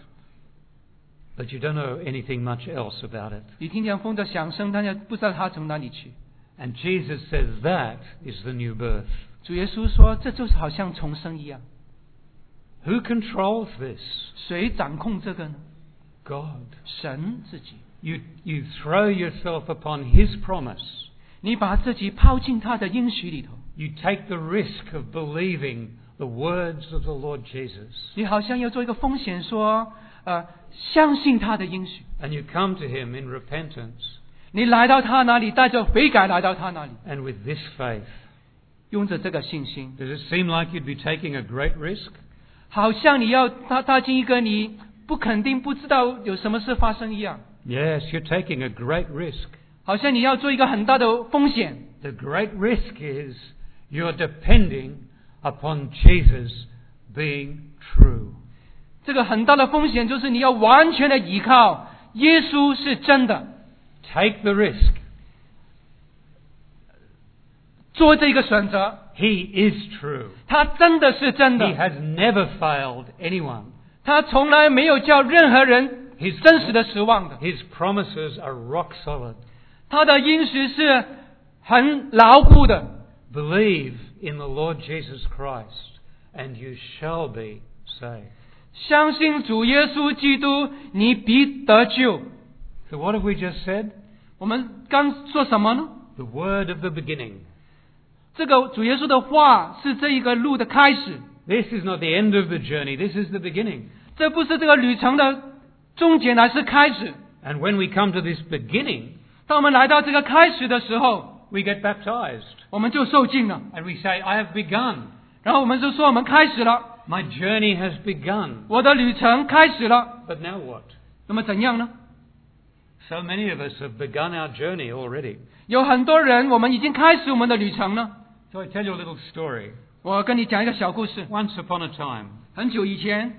but you don't know anything much else about it. 你听见风的响声，但是不知道它从哪里去。 And Jesus says that is the new birth. 主耶稣说，这就是好像重生一样。 Who controls this? 谁掌控这个呢？ God. 神自己。 You throw yourself upon his promise. 你把自己抛进他的应许里头， You take the risk of believing the words of the Lord Jesus. 你好像要做一个风险说，相信他的应许。 And you come to him in repentance 你来到他那里，带着悔改来到他那里， and with this faith. 用着这个信心， Does it seem like you'd be taking a great risk? 好像你要踏进一个你不肯定、不知道有什么事发生一样， Yes, you're taking a great risk. 好像你要做一个很大的风险。 The great risk is you're depending upon Jesus being true. 这个很大的风险就是你要完全的依靠耶稣是真的， Take the risk. 做这个选择。 He is true. 他真的是真 He 的， has never failed anyone. 他从来没有叫任何人 His 真实的失望的。 His promises are rock solid. 他的应许是很牢固的。 Believe in the Lord Jesus Christ, and you shall be saved. 相信主耶稣基督，你必得救。 So what have we just said? 我们刚说什么呢？ the word of the beginning. 这个主耶稣的话是这一个路的开始， This is not the end of the journey, this is the beginning. 这不是这个旅程的终结，乃是开始。 And when we come to this beginning, 当我们来到这个开始的时候， we get baptized. 我们就受浸了， And we say, I have begun. 然后我们就说我们开始了， My journey has begun. 我的旅程开始了。 But now what? 那么怎样呢？ So many of us have begun our journey already. 有很多人我们已经开始我们的旅程了。 So I tell you a little story. 我跟你讲一个小故事。 Once upon a time, 很久以前，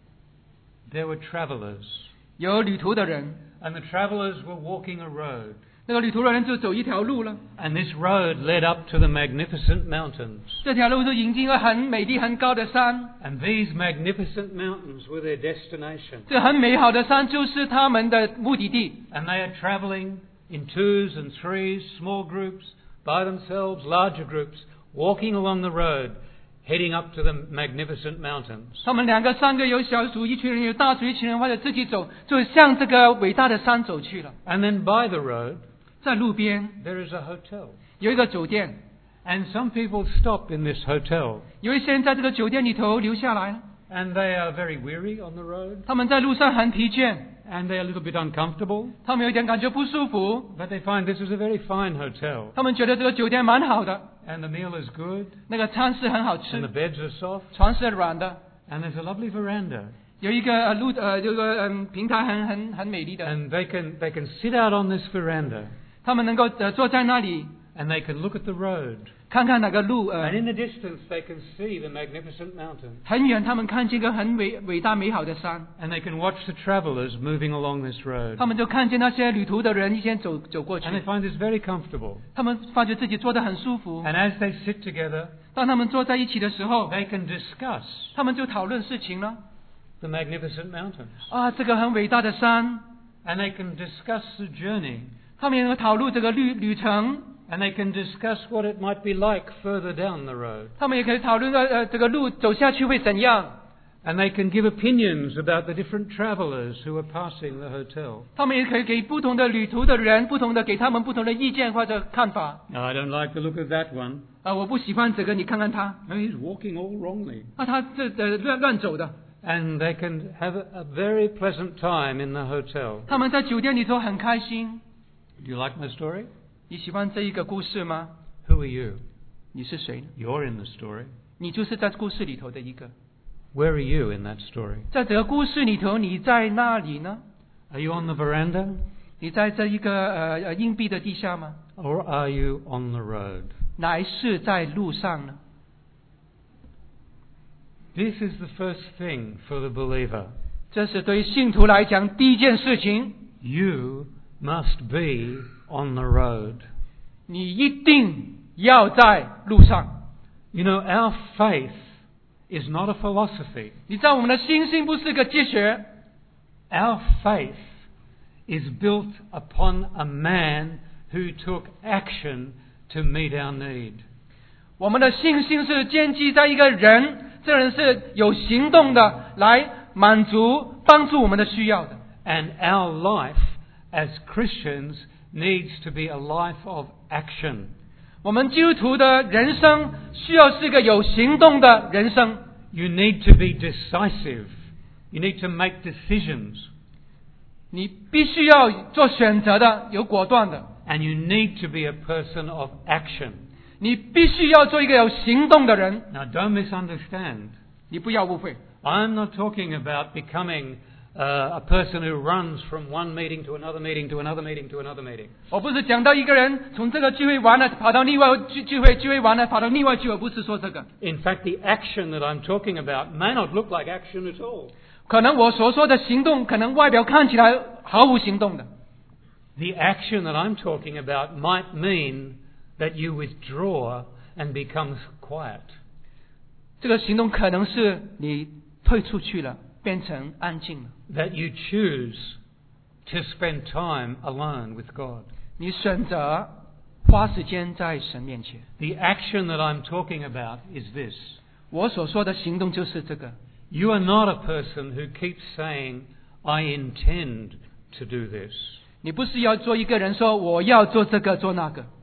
there were travelers. 有旅途的人， And the travelers were walking a road. 那个旅途的人就走一条路了。 And this road led up to the magnificent mountains. 这条路就引进一个很美丽、很高的山。 And these magnificent mountains were their destination. 这很美好的山就是他们的目的地。 And they are travelling in twos and threes, small groups, by themselves, larger groups, walking along the road, heading up to the magnificent mountains. 他们2个、3个，有小组一群人，有大组一群人，或者自己走，就向这个伟大的山走去了。 And then by the road, 在路边 there is a hotel. 有一个酒店， And some people stop in this hotel. 有一些人在这个酒店里头留下来， And they are very weary on the road. 他们在路上很疲倦， And they're a little bit uncomfortable. 他们有点感觉不舒服， But they find this is a very fine hotel. 他们觉得这个酒店蛮好的， And the meal is good. 那个餐是很好 And the 吃， beds are soft. 床是软的， And there's a lovely veranda. 有一个有个平台很美丽的， And they can sit out on this veranda. 他们能够坐在那里 And they can look at the road. 看看哪个路 And in the distance they can see the magnificent mountains. 很远，他们看见一个很伟大美好的山， And they can watch the travellers moving along this road. 他们就看见那些旅途的人一先走过去 And，they find this very comfortable. 他们发觉自己坐得很舒服。 And as they sit together, 当他们坐在一起的时候， they can discuss 他们就讨论事情了。 the magnificent mountains. 啊，这个很伟大的山， And they can discuss the journey. 他们也能讨论这个旅程， And they can discuss what it might be like further down the road. 他们也可以讨论这个路走下去会怎样。 And they can give opinions about the different travellers who are passing the hotel. 他们也可以给不同的旅途的人给他们不同的意见或者看法。 Now, I don't like the look of that one. 我不喜欢这个，你看看他， No, he's walking all wrongly. 他乱走的。 And they can have a very pleasant time in the hotel. 他们在酒店里头很开心。 Do you like my story? 你喜欢这一个故事吗？ Who are you? 你是谁呢？ You're in the story. 你就是在故事里头的一个。 Where are you in that story? 在这个故事里头，你在哪里呢？ Are you on the veranda? 你在这一个硬币的地下吗？ Or are you on the road? 乃是在路上呢？ This is the first thing for the believer. 这是对信徒来讲第一件事情， You must be on the road. 你一定要在路上。 You know, our faith is not a philosophy. 你知道我们的信心不是个哲学， Our faith is built upon a man who took action to meet our need. 我们的信心是建基在一个人，这人是有行动的，来满足帮助我们的需要的。 And our life as Christians needs to be a life of action. 我们基督徒的人生需要是一个有行动的人生。 You need to be decisive. You need to make decisions. 你必须要做选择的，有果断的。 And you need to be a person of action. 你必须要做一个有行动的人。 Now, don't misunderstand. 你不要误会， I'm not talking about becoming a person who runs from one meeting to another meeting to another meeting to another meeting. 我不是讲到一个人从这个聚会完了跑到另外聚会完了跑到另外聚会，不是说这个。 In fact, the action that I'm talking about may not look like action at all. 可能我所说的行动，可能外表看起来毫无行动的。 The action that I'm talking about might mean that you withdraw and become quiet. 这个行动可能是你退出去了，变成安静了。 That you choose to spend time alone with God. 你选择花时间在神面前。 The action that I'm talking about is this. 我所说的行动就是这个。 You are not a person who keeps saying, I intend to do this. 你不是要做一个人说我要做这个做那个。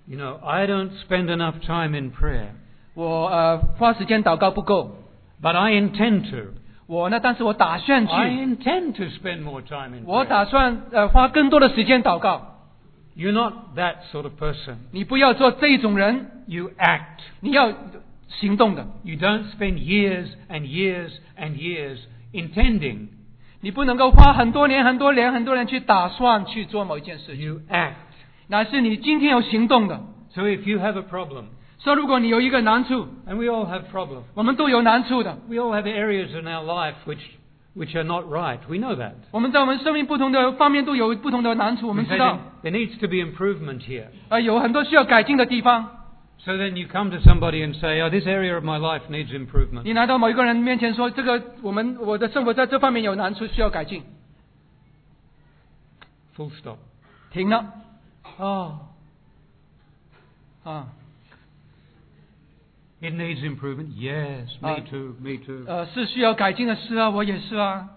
You know, I don't spend enough time in prayer, 我花时间祷告不够， but I intend to. 但是我打算 I 去， intend to spend more time in 我 prayer. 打算花更多的时间祷告。 You're not that sort of person. 你不要做这种人， You act. 你要行动的。 You don't spend years and years and years intending. 你不能够花很多年去打算去做某一件事情， You act. 乃是你今天有行动的。 So if you have a problem, 说如果你有一个难处， and we all have problems, 我们都有难处的， we all have areas in our life which are not right. We know that. 我们在我们生命不同的方面都有不同的难处，我 We 们 say 知道， there needs to be improvement here. 有很多需要改进的地方。 So then you come to somebody and say, oh, this area of my life needs improvement. 你来到某一个人面前说，这个我的生活在这方面有难处，需要改进。 Full stop. 停了 Oh, 啊， it needs improvement. Yes, me Uh, too, me too. 是需要改进的事啊，我也是啊。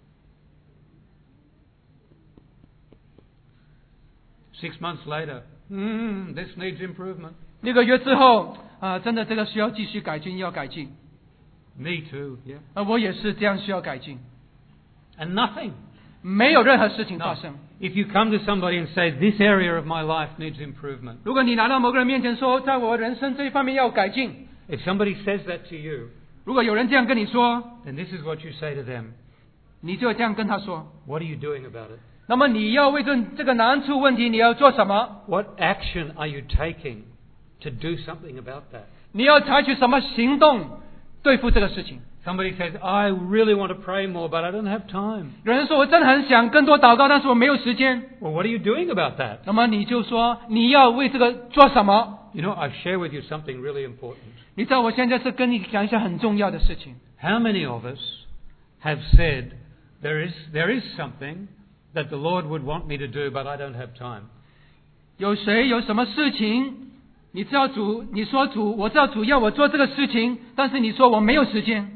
6 months later, this needs improvement. 6个月之后真的这个需要继续改进，要改进。 Me too, yeah. 我也是这样需要改进， And nothing. 没有任何事情 No. 发生。 If you come to somebody and say, this area of my life needs improvement, 如果你来到某个人面前说，在我人生这一方面要改进， if somebody says that to you, 如果有人这样跟你说， then this is what you say to them. 你就这样跟他说， What are you doing about it? 那么你要为这个难处问题你要做什么？ What action are you taking to do something about that? 你要采取什么行动对付这个事情？ Somebody says, I really want to pray more, but I don't have time. 有人说我真的很想更多祷告，但是我没有时间。 Well, what are you doing about that? 那么你就说你要为这个做什么？ You know, I share with you something really important. 你知道我现在是跟你讲一些很重要的事情。 How many of us have said, there is something that the Lord would want me to do, but I don't have time? 有谁有什么事情？你知道主，你说主，我知道主要我做这个事情，但是你说我没有时间。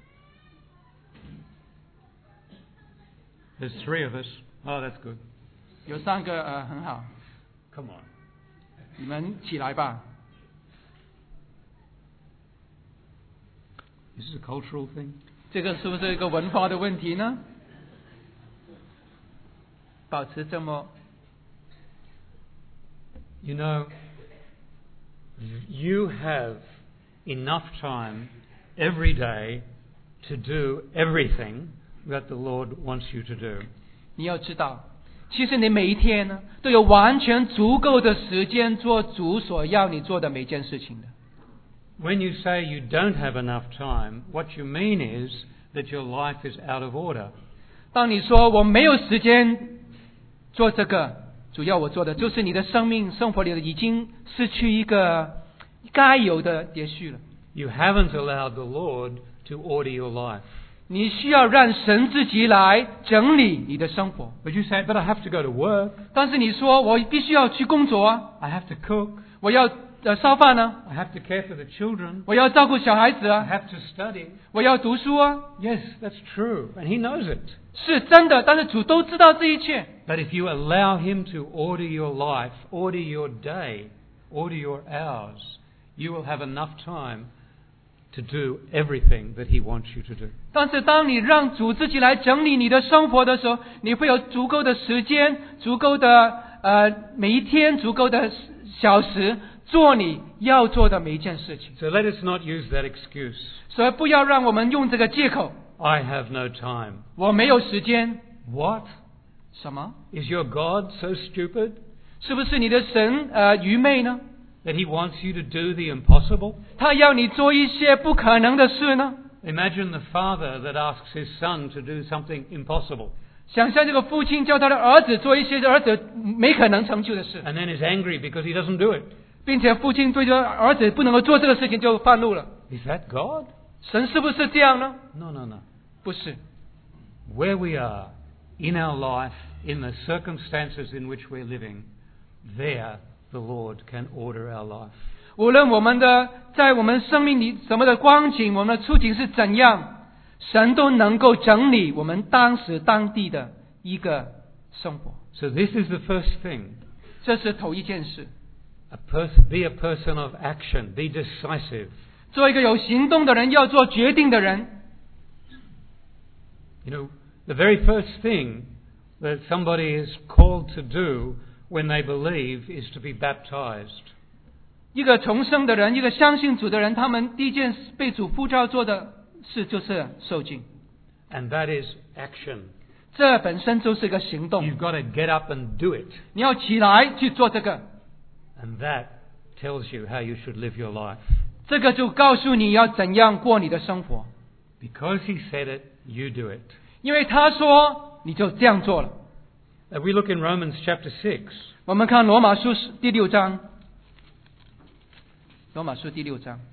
There's 3 of us. Oh, that's good. 有3个很好， Come on. 你们起来吧。 This is a cultural thing. 这个是不是一个文化的问题呢？保持这么， You know, you have enough time every day to do everything that the Lord wants you to do. 你要知道，其实你每一天呢，都有完全足够的时间做主所要你做的每件事情的。 When you say you don't have enough time, what you mean is that your life is out of order. 当你说我没有时间做这个，主要我做的就是你的生活里已经失去一个该有的秩序了。 You haven't allowed the Lord to order your life. 你需要让神自己来整理你的生活。 But you say, but I have to go to work. 但是你说我必须要去工作啊， I have to cook. 我要烧饭啊， I have to care for the children. 我要照顾小孩子 I 啊， have to study. 我要读书啊， Yes, that's true. And He knows it. 是真的。但是主都知道这一切。 But if you allow Him to order your life, order your day, order your hours, you will have enough time to do everything that He wants you to do. 但是当你让主自己来整理你的生活的时候，你会有足够的时间，足够的每一天，足够的小时，做你要做的每一件事情。 So let us not use that excuse. 所以不要让我们用这个借口， I have no time. 我没有时间。 What? 什么？ Is your God so stupid 是不是你的神愚昧呢？ that He wants you to do the impossible? 他要你做一些不可能的事呢？ Imagine the father that asks his son to do something impossible 想象这个父亲叫他的儿子做一些儿子没可能成就的事， and then is angry because he doesn't do it. 并且父亲对这儿子不能够做这个事情就愤怒了。 Is that God? 神是不是这样呢？ No, no, no. 不是。 Where we are in our life, in the circumstances in which we're living, there the Lord can order our life. 无论我们在我们生命里什么的光景，我们的处境是怎样，神都能够整理我们当时当地的一个生活。 So this is the first thing. 这是头一件事。 be a person of action, be decisive. 做一个有行动的人，要做决定的人。 You know, the very first thing that somebody is called to do when they believe is to be baptized. 一个重生的人，一个相信主的人，他们第一件被主呼召做的事就是受浸。 And that is action. 这本身就是一个行动。 You've got to get up and do it. 你要起来去做这个。 And that tells you how you should live your life. 这个就告诉你要怎样过你的生活。 Because he said it, you do it. 因为他说，你就这样做了。 We look in Romans chapter 6. 我们看罗马书第6章。罗马书第6章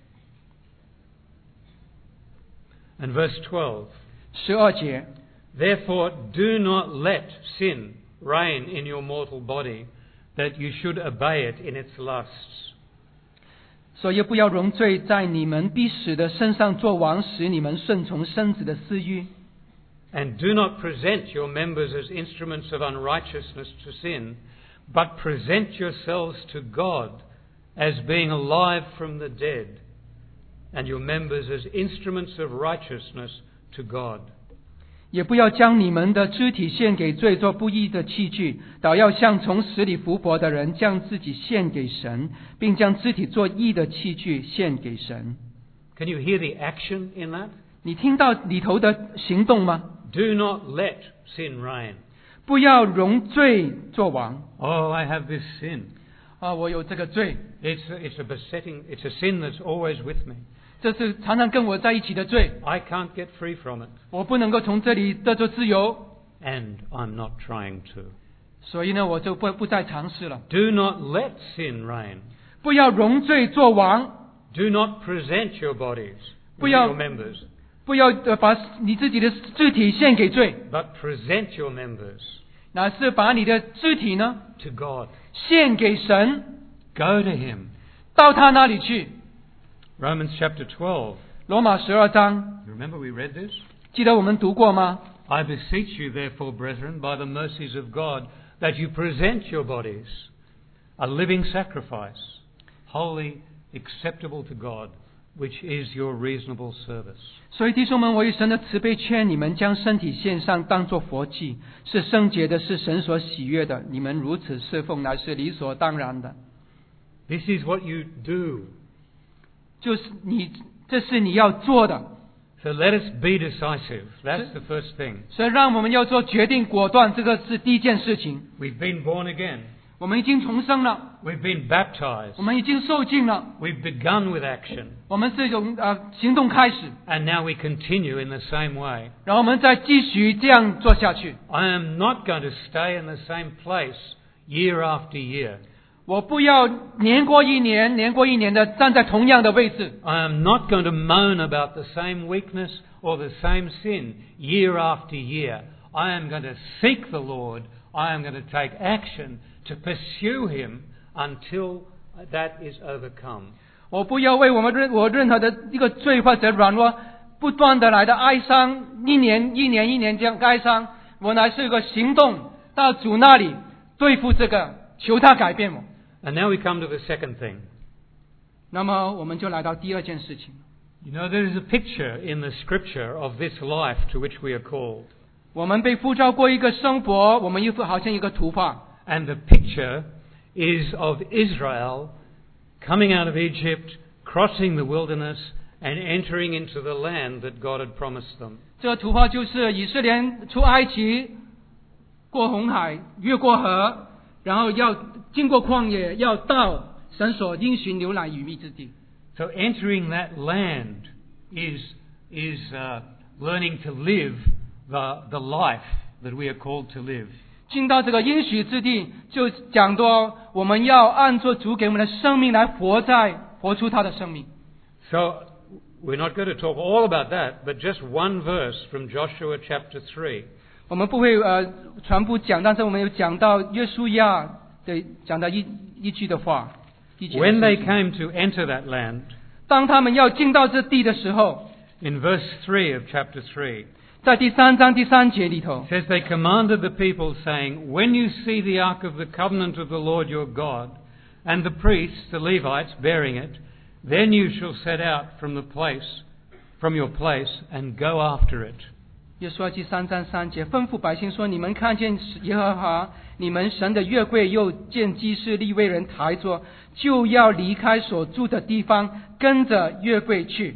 And verse 12. 12节。 Therefore, do not let sin reign in your mortal body, that you should obey it in its lusts. 所以不要容罪在你们必死的身上作王，使你们顺从身子的私欲。 And do not present your members as instruments of unrighteousness to sin, but present yourselves to God as being alive from the dead, and your members as instruments of righteousness to God. 也不要将你们的肢体献给罪做不义的器具，倒要像从死里复活的人，将自己献给神，并将肢体做义的器具献给神。 Can you hear the action in that? 你听到里头的行动吗？ Do not let sin reign. 不要容罪作王。 Oh, I have this sin. 我有这个罪， It's a sin that's always with me. 这是常常跟我在一起的罪， I can't get free from it. 我不能够从这里得着自由， And I'm not trying to. 所以呢，我就不再尝试了。 Do not let sin reign. 不要容罪作王， Do not present your bodies, 不要 your members, 不要把你自己的肢体献给罪， but present your members 乃是把你的肢体呢 to God. 献给神， Go to Him. 到他那里去。 Romans chapter 12. 罗马12章， You remember we read this? 记得我们读过吗？ I beseech you, therefore, brethren, by the mercies of God, that you present your bodies a living sacrifice, holy, acceptable to God, which is your reasonable service. 所以弟兄们，我以神的慈悲劝你们，将身体献上，当作活祭，是圣洁的，是神所喜悦的。你们如此侍奉，乃是理所当然的。 This is what you do. 这是你要做的。 So let us be decisive. That's the first thing. 所以让我们要做决定果断，这个是第一件事情。 We've been born again. 我们已经重生了， We've been baptized. 我们已经受尽了， We've begun with action. 我们是从行动开始， And now we continue in the same way. 然后我们再继续这样做下去。 I am not going to stay in the same place year after year. 我不要年过一年的站在同样的位置。 I am not going to moan about the same weakness or the same sin year after year. I am going to seek the Lord. I am going to take action to pursue Him until that is overcome. 我不要为我任何的一个罪或者软弱不断的来的哀伤，一年这样哀伤。我乃是一个行动到主那里对付这个，求他改变我。 And now we come to the second thing. 那么我们就来到第二件事情。 You know, there is a picture in the Scripture of this life to which we are called. 我们被呼召过一个生活，我们好像一个图画。 And the picture is of Israel coming out of Egypt, crossing the wilderness, and entering into the land that God had promised them. 这个图画就是以色列人出埃及，过红海，越过河，然后要经过旷野，要到神所应许牛奶与蜜之地。 So entering that land is learning to live the life that we are called to live. 进到这个应许之地，就讲到我们要按照主给我们的生命来活出他的生命。 So we're not going to talk all about that, but just one verse from Joshua chapter 3. 我们不会全部讲，但是我们有讲到约书亚的讲到一句的话。 When they came to enter that land, 当他们要进到这地的时候， in verse 3 of chapter 3, 在第3章第3节里头 it says, They commanded the people, saying, When you see the ark of the covenant of the Lord your God, and the priests, the Levites, bearing it, then you shall set out from your place, and go after it. 约书亚记3章3节吩咐百姓说：你们看见耶和华你们神的约柜，又见祭司利未人抬着，就要离开所住的地方，跟着约柜去。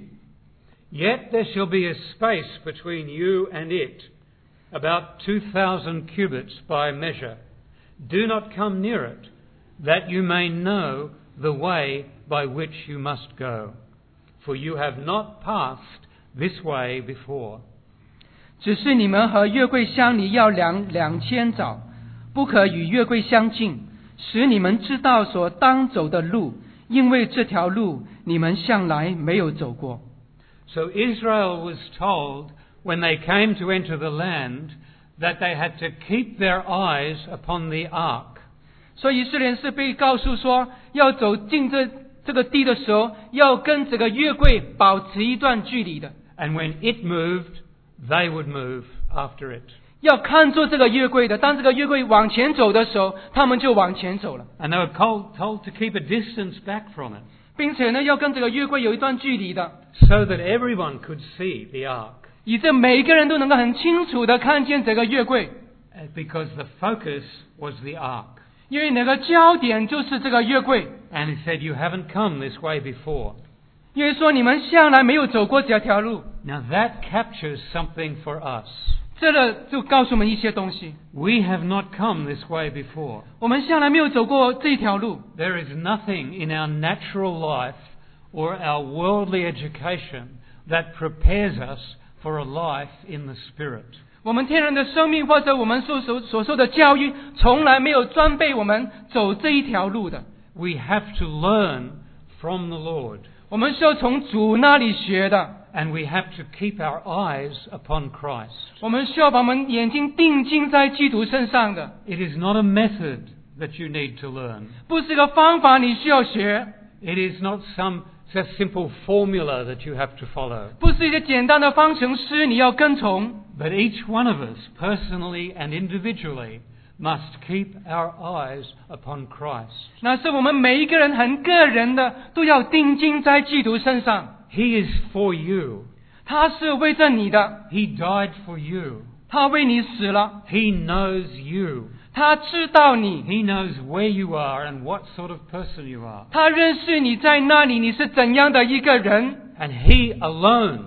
Yet there shall be a space between you and it, about 2,000 cubits by measure. Do not come near it, that you may know the way by which you must go. For you have not passed this way before. 只是你们和约柜相离要量2000肘，不可与约柜相近，使你们知道所当走的路，因为这条路你们向来没有走过。 So Israel was told when they came to enter the land that they had to keep their eyes upon the ark. 所以以色列人是被告诉说，要走进这个地的时候，要跟这个约柜保持一段距离的。 And when it moved, they would move after it. 要看住这个约柜的，当这个约柜往前走的时候，他们就往前走了。 And they were told to keep a distance back from it, 并且呢，要跟这个约柜有一段距离的， so that everyone could see the ark. 以致每一个人都能够很清楚的看见这个约柜， Because the focus was the ark. 因为那个焦点就是这个约柜。 And he said, you haven't come this way before. 因为说你们向来没有走过这条路， Now that captures something for us. 这个就告诉我们一些东西。 We have not come this way before. 我们向来没有走过这条路。 There is nothing in our natural life or our worldly education that prepares us for a life in the Spirit. 我们天然的生命或者我们所受的教育，从来没有装备我们走这一条路的。 We have to learn from the Lord. 我们是要从主那里学的。 And we have to keep our eyes upon Christ. 我们需要把我们眼睛定睛在基督身上的。 It is not a method that you need to learn. 不是个方法你需要学， It is not some simple formula that you have to follow. 不是一个简单的方程式你要跟从。 But each one of us, personally and individually, must keep our eyes upon Christ. 那是我们每一个人很个人的，都要定睛在基督身上。 He is for you. 他是为着你的， He died for you. 他为你死了， He knows you. 他知道你， He knows where you are and what sort of person you are. 他认识你在那里，你是怎样的一个人。 And He alone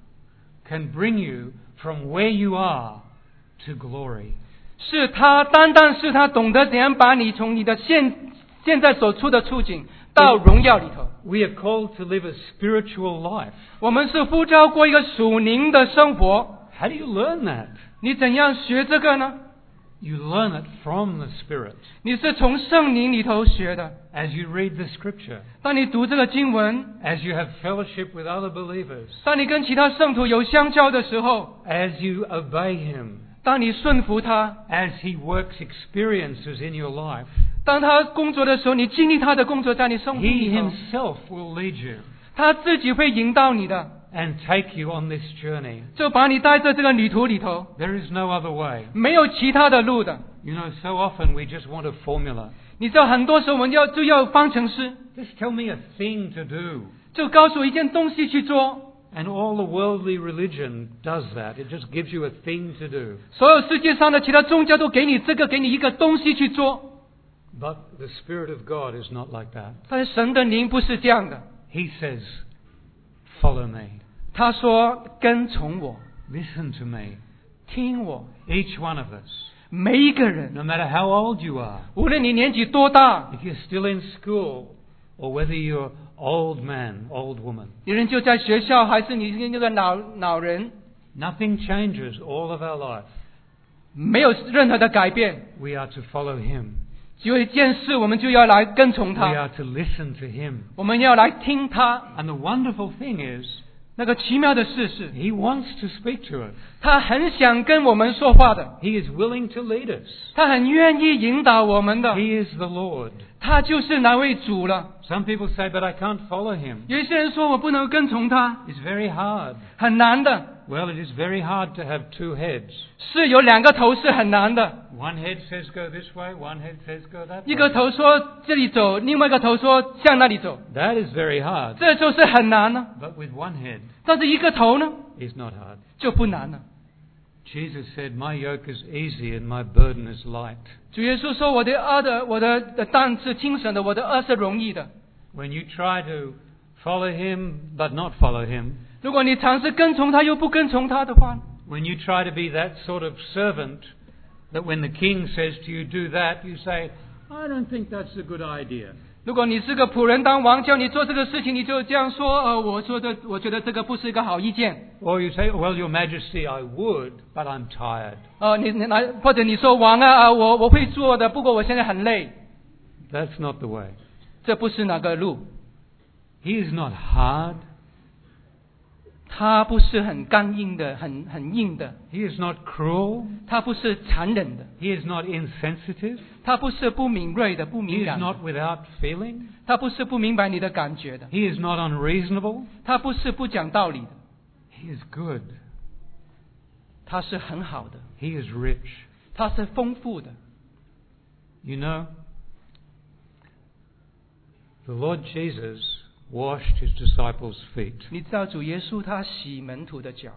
can bring you from where you are to glory. 是他，单单是他懂得怎样把你从你的现在所处的处境到荣耀里头。 We are called to live a spiritual life. 我们是呼召过一个属灵的生活。 How do you learn that? 你怎样学这个呢？ You learn it from the Spirit. 你是从圣灵里头学的。 As you read the Scripture, 当你读这个经文， as you have fellowship with other believers, 当你跟其他圣徒有相交的时候， as you obey Him, 当你顺服他， as He works experiences in your life, 当他工作的时候，你经历他的工作在你生活 He 里头， Himself will lead you 他自己会引导你的， and take you on this journey. 就把你带在这个旅途里头， There is no other way. 没有其他的路的。 You know, so often we just want a formula. 你知道，很多时候我们就要方程式， Just tell me a thing to do. 就告诉我一件东西去做。 And all the worldly religion does that. It just gives you a thing to do. 所有世界上的其他宗教都给你这个，给你一个东西去做。 But the Spirit of God is not like that. 但是神的灵不是这样的， He says, follow me. 他说跟从我， Listen to me. 听我。 Each one of us. 每一个人， No matter how old you are. 无论你年纪多大， If you're still in school or whether you're old man, old woman. 你人就在学校，还是你那个老人， Nothing changes all of our life. 没有任何的改变。 We are to follow Him. 只有一件事，我们就要来跟从 We 他， are to listen to Him. 我们要来听他。 And the wonderful thing is, 那个奇妙的事是， He wants to speak to us. 他很想跟我们说话的， He is willing to lead us. 他很愿意引导我们的， He is the Lord. 他就是那位主了。 Some people say, but I can't follow Him. 有一些人说我不能跟从他， It's very hard. 很难的。 Well, it is very hard to have two heads. 是有两个头是很难的。 One head says go this way, one head says go that 一个 way. 头说这里走，另外一个头说向那里走， That is very hard. 这就是很难了。 But with one head 但是一个头呢， is not hard. 就不难了。 Jesus said, "My yoke is easy and my burden is light." 主耶稣说：“我的担是轻省的，我的轭是容易的。” When you try to follow him but not follow him, 如果你尝试跟从他又不跟从他的话， when you try to be that sort of servant that when the king says to you, do that, you say, "I don't think that's a good idea." 如果你是个仆人当王，叫你做这个事情，你就这样说：我觉得这个不是一个好意见。 Or you say, "Well, Your Majesty, I would, but I'm tired." 或者你说王我会做的，不过我现在很累。 That's not the way. 这不是那个路， He is not hard. 他不是很刚硬的，很硬的， He is not cruel. 他不是残忍的， He is not insensitive. 他不是不敏锐的、不 He 敏 is 感的， not without feeling. 他不是不明白你的感觉的， He is not unreasonable. 他不是不讲道理的， He is good. 他是很好的， He is rich. 他是丰富的。 You know, the Lord Jesus washed his disciples' feet. 你知道主耶稣他洗门徒的脚，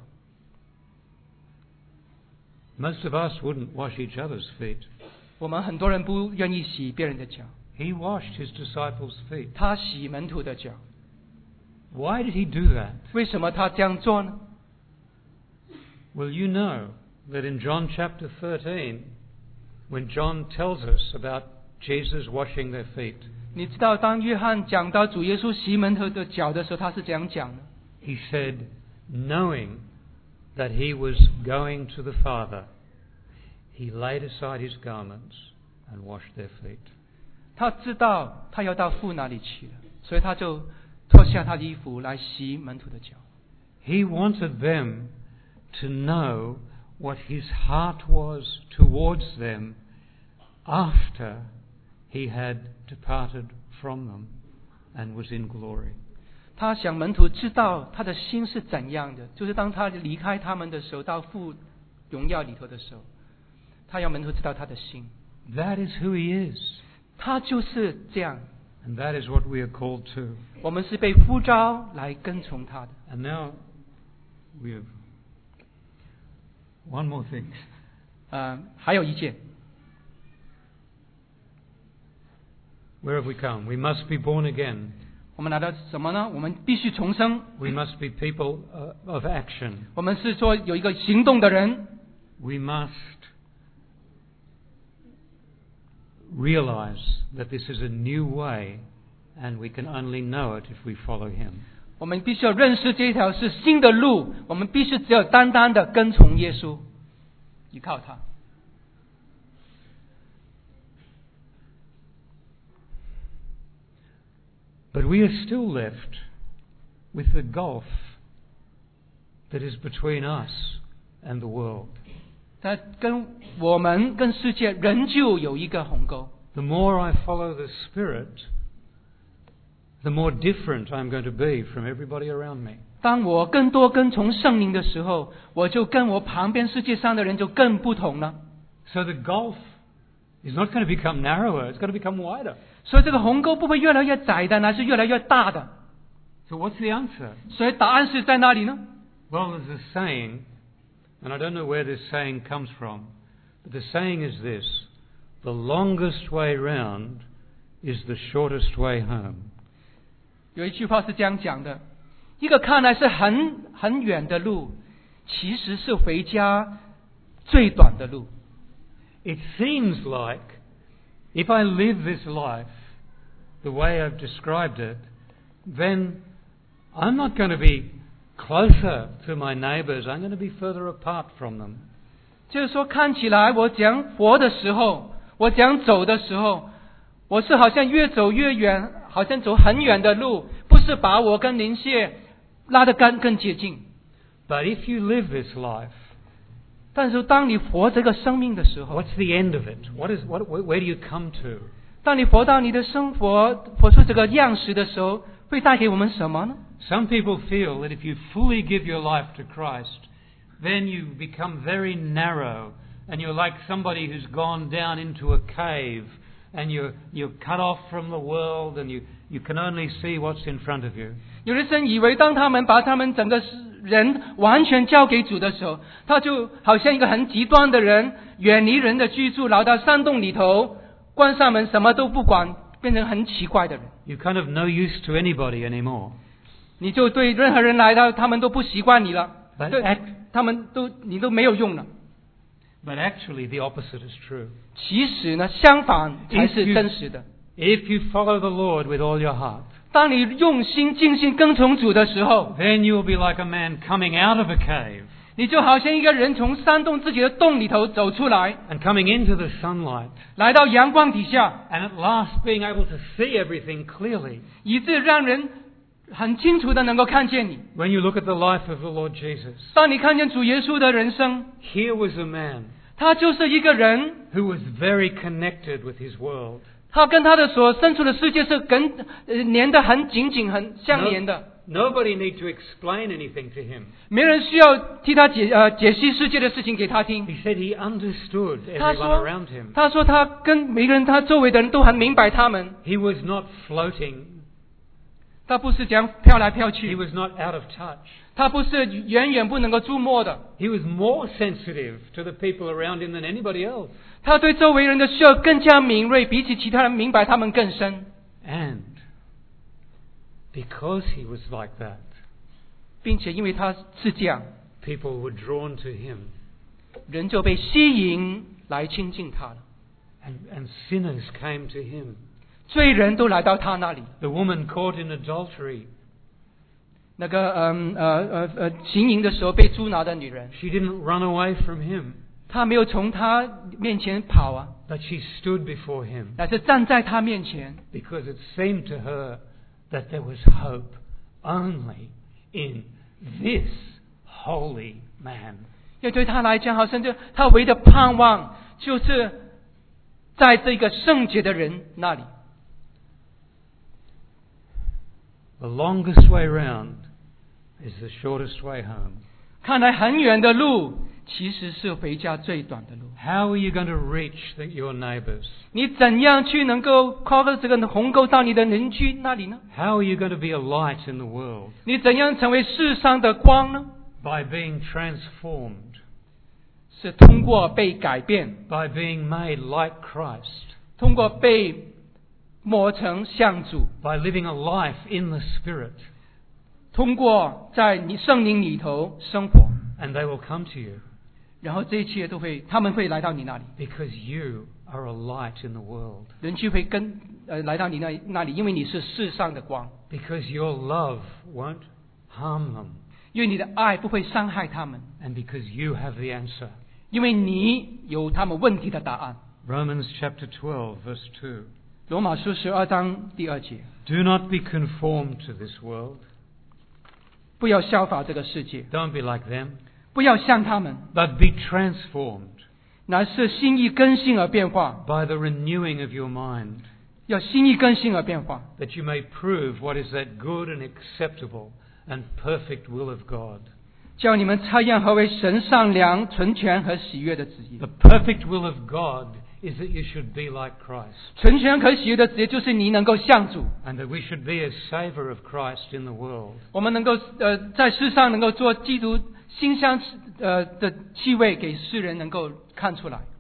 Most of us wouldn't wash each other's feet. 我们很多人不愿意洗别人的脚， He washed his disciples' feet. 他洗门徒的脚， Why did he do that? 为什么他这样做呢？ Well, you know that in John chapter 13, when John tells us about Jesus washing their feet, 你知道当约翰讲到主耶稣洗门徒的脚的时候，他是这样讲的。 he said, knowing that he was going to the Father, he laid aside his garments and washed their feet. 他知道他要到父那里去了，所以他就脱下他的衣服来洗门徒的脚。 He wanted them to know what his heart was towards them after he had departed from them and was in glory. 他想门徒知道他的心是怎样的，就是当他离开他们的时候，到父荣耀里头的时候，他要门徒知道他的心。 That is who he is. 他就是这样， And that is what we are called to. 我们是被呼召来跟从他的。 And now we have one more thing. 还有一件， Where have we come? We must be born again. 我们来到什么呢？我们必须重生， We must be people of action. 我们是说有一个行动的人， We must realize that this is a new way and we can only know it if we follow him. 我们必须要认识这条是新的路，我们必须只有单单的跟从耶稣，依靠他。 But we are still left with the gulf that is between us and the world. 但跟我们跟世界仍旧有一个鸿沟。 The more I follow the Spirit, the more different I'm going to be from everybody around me. 当我更多跟从圣灵的时候，我就跟我旁边世界上的人就更不同了。 So the gulf is not going to become narrower, it's going to become wider. 所以这个鸿沟不会越来越窄的，乃是越来越大的。 So what's the answer? 所以答案是在哪里呢？ Well, there's a saying, and I don't know where this saying comes from, but the saying is this: the longest way round is the shortest way home. 有一句话是这样讲的：一个看来是很远的路，其实是回家最短的路。 It seems like if I live this life the way I've described it, then I'm not going to be closer to my neighbours, I'm going to be further apart from them. 就是说，看起来我讲活的时候，我讲走的时候，我是好像越走越远，好像走很远的路，不是把我跟灵界拉得更接近。 But if you live this life, 但是当你活这个生命的时候， what's the end of it? Where do you come to? 当你活到你的生活活出这个样式的时候，会带给我们什么呢？ Some people feel that if you fully give your life to Christ, then you become very narrow and you're like somebody who's gone down into a cave, and you're cut off from the world, and you can only see what's in front of you. 有的人以为当他们把他们整个人完全交给主的时候，他就好像一个很极端的人，远离人的居住，来到山洞里头，关上门什么都不管，变成很奇怪的人。 You're kind of no use to anybody anymore. 你就对任何人来到，他们都不习惯你了， But 对，他们你都没有用了。 But actually, the opposite is true. 其实呢，相反才是真实的。 If you follow the Lord with all your heart, 当你用心尽心跟从主的时候， then you'll be like a man coming out of a cave 你就好像一个人从山洞自己的洞里头走出来， and coming into the sunlight, 来到阳光底下， and at last being able to see everything clearly. 以致让人很清楚的能够看见你。 When you look at the life of the Lord Jesus, 当你看见主耶稣的人生， here was a man 他就是一个人， who was very connected with his world. 他跟他的所身处的世界是连得很紧紧、很相连的。 Nobody need to explain anything to him. 没人需要替他解析世界的事情给他听。 He said he understood 他 everyone 说 around him. 他说他跟每个人他周围的人都很明白他们， He was not floating. 他不是这样飘来飘 He 去， was not out of touch. 他不是远远不能够触摸的， He was more sensitive to the people around him than anybody else. 他对周围人的需要更加敏锐，比起其他人明白他们更深。 And because he was like that, 并且因为他是这样， people were drawn to him. 人就被吸引来亲近他了， And sinners came to him. 罪人都来到他那里。 The woman caught in adultery, 那个行淫的时候被捉拿的女人， she didn't run away from him, 她没有从他面前跑啊， but she stood before him 乃是站在他面前， because it seemed to her that there was hope only in this holy man. 因为对他来讲，好像就他唯一的盼望就是在这个圣洁的人那里。 The longest way round is the shortest way home. 看来很远的路，其实是回家最短的路。 How are you going to reach your neighbours? 你怎样去能够跨过这个鸿沟到你的邻居那里呢？ How are you going to be a light in the world? 你怎样成为世上的光呢？ By being transformed, 是通过被改变， by being made like Christ, 通过被磨成像主， by living a life in the Spirit, 通过在你圣灵里头生活， and they will come to you 然后这一切都会，他们会来到你那里， because you are a light in the world, 人就会来到你那里，因为你是世上的光， because your love won't harm them, 因为你的爱不会伤害他们， and because you have the answer. 因为你有他们问题的答案。 Romans chapter 12, verse 2. 罗马书12章第2节， Do not be conformed to this world. 不要效法这个世界， Don't be like them, 不要像他们， but be transformed 乃是心意更新而变化， by the renewing of your mind, 要心意更新而变化， that you may prove what is that good and acceptable and perfect will of God. 叫你们察验何为神善良、纯全和喜悦的旨意。 The perfect will of God is that you should be like Christ, 纯全和喜悦的旨意就是你能够像主， and that we should be a savour of Christ in the world. 我们能够在世上能够做基督馨香的气味给世人能够看出来。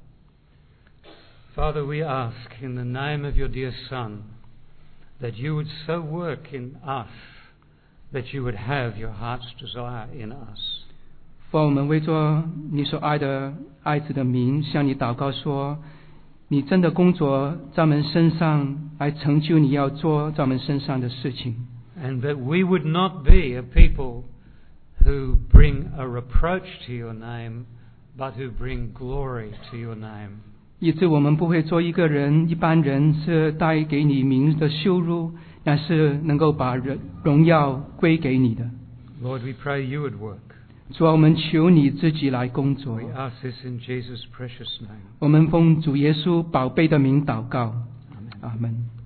Father, we ask in the name of your dear Son that you would so work in us that you would have your heart's desire in us. 父，我们为着你所爱的爱子的名向你祷告说，你真的工作在我们身上，来成就你要做在我们身上的事情。 And that we would not be a people who bring a reproach to your name, but who bring glory to your name. 以致我们不会做一般人是带给你名的羞辱，但是能够把荣耀归给你的。 Lord, we pray you would work. 主啊，我们求你自己来工作。 We ask this in Jesus' precious name. 我们奉主耶稣宝贝的名祷告。 Amen. 阿门。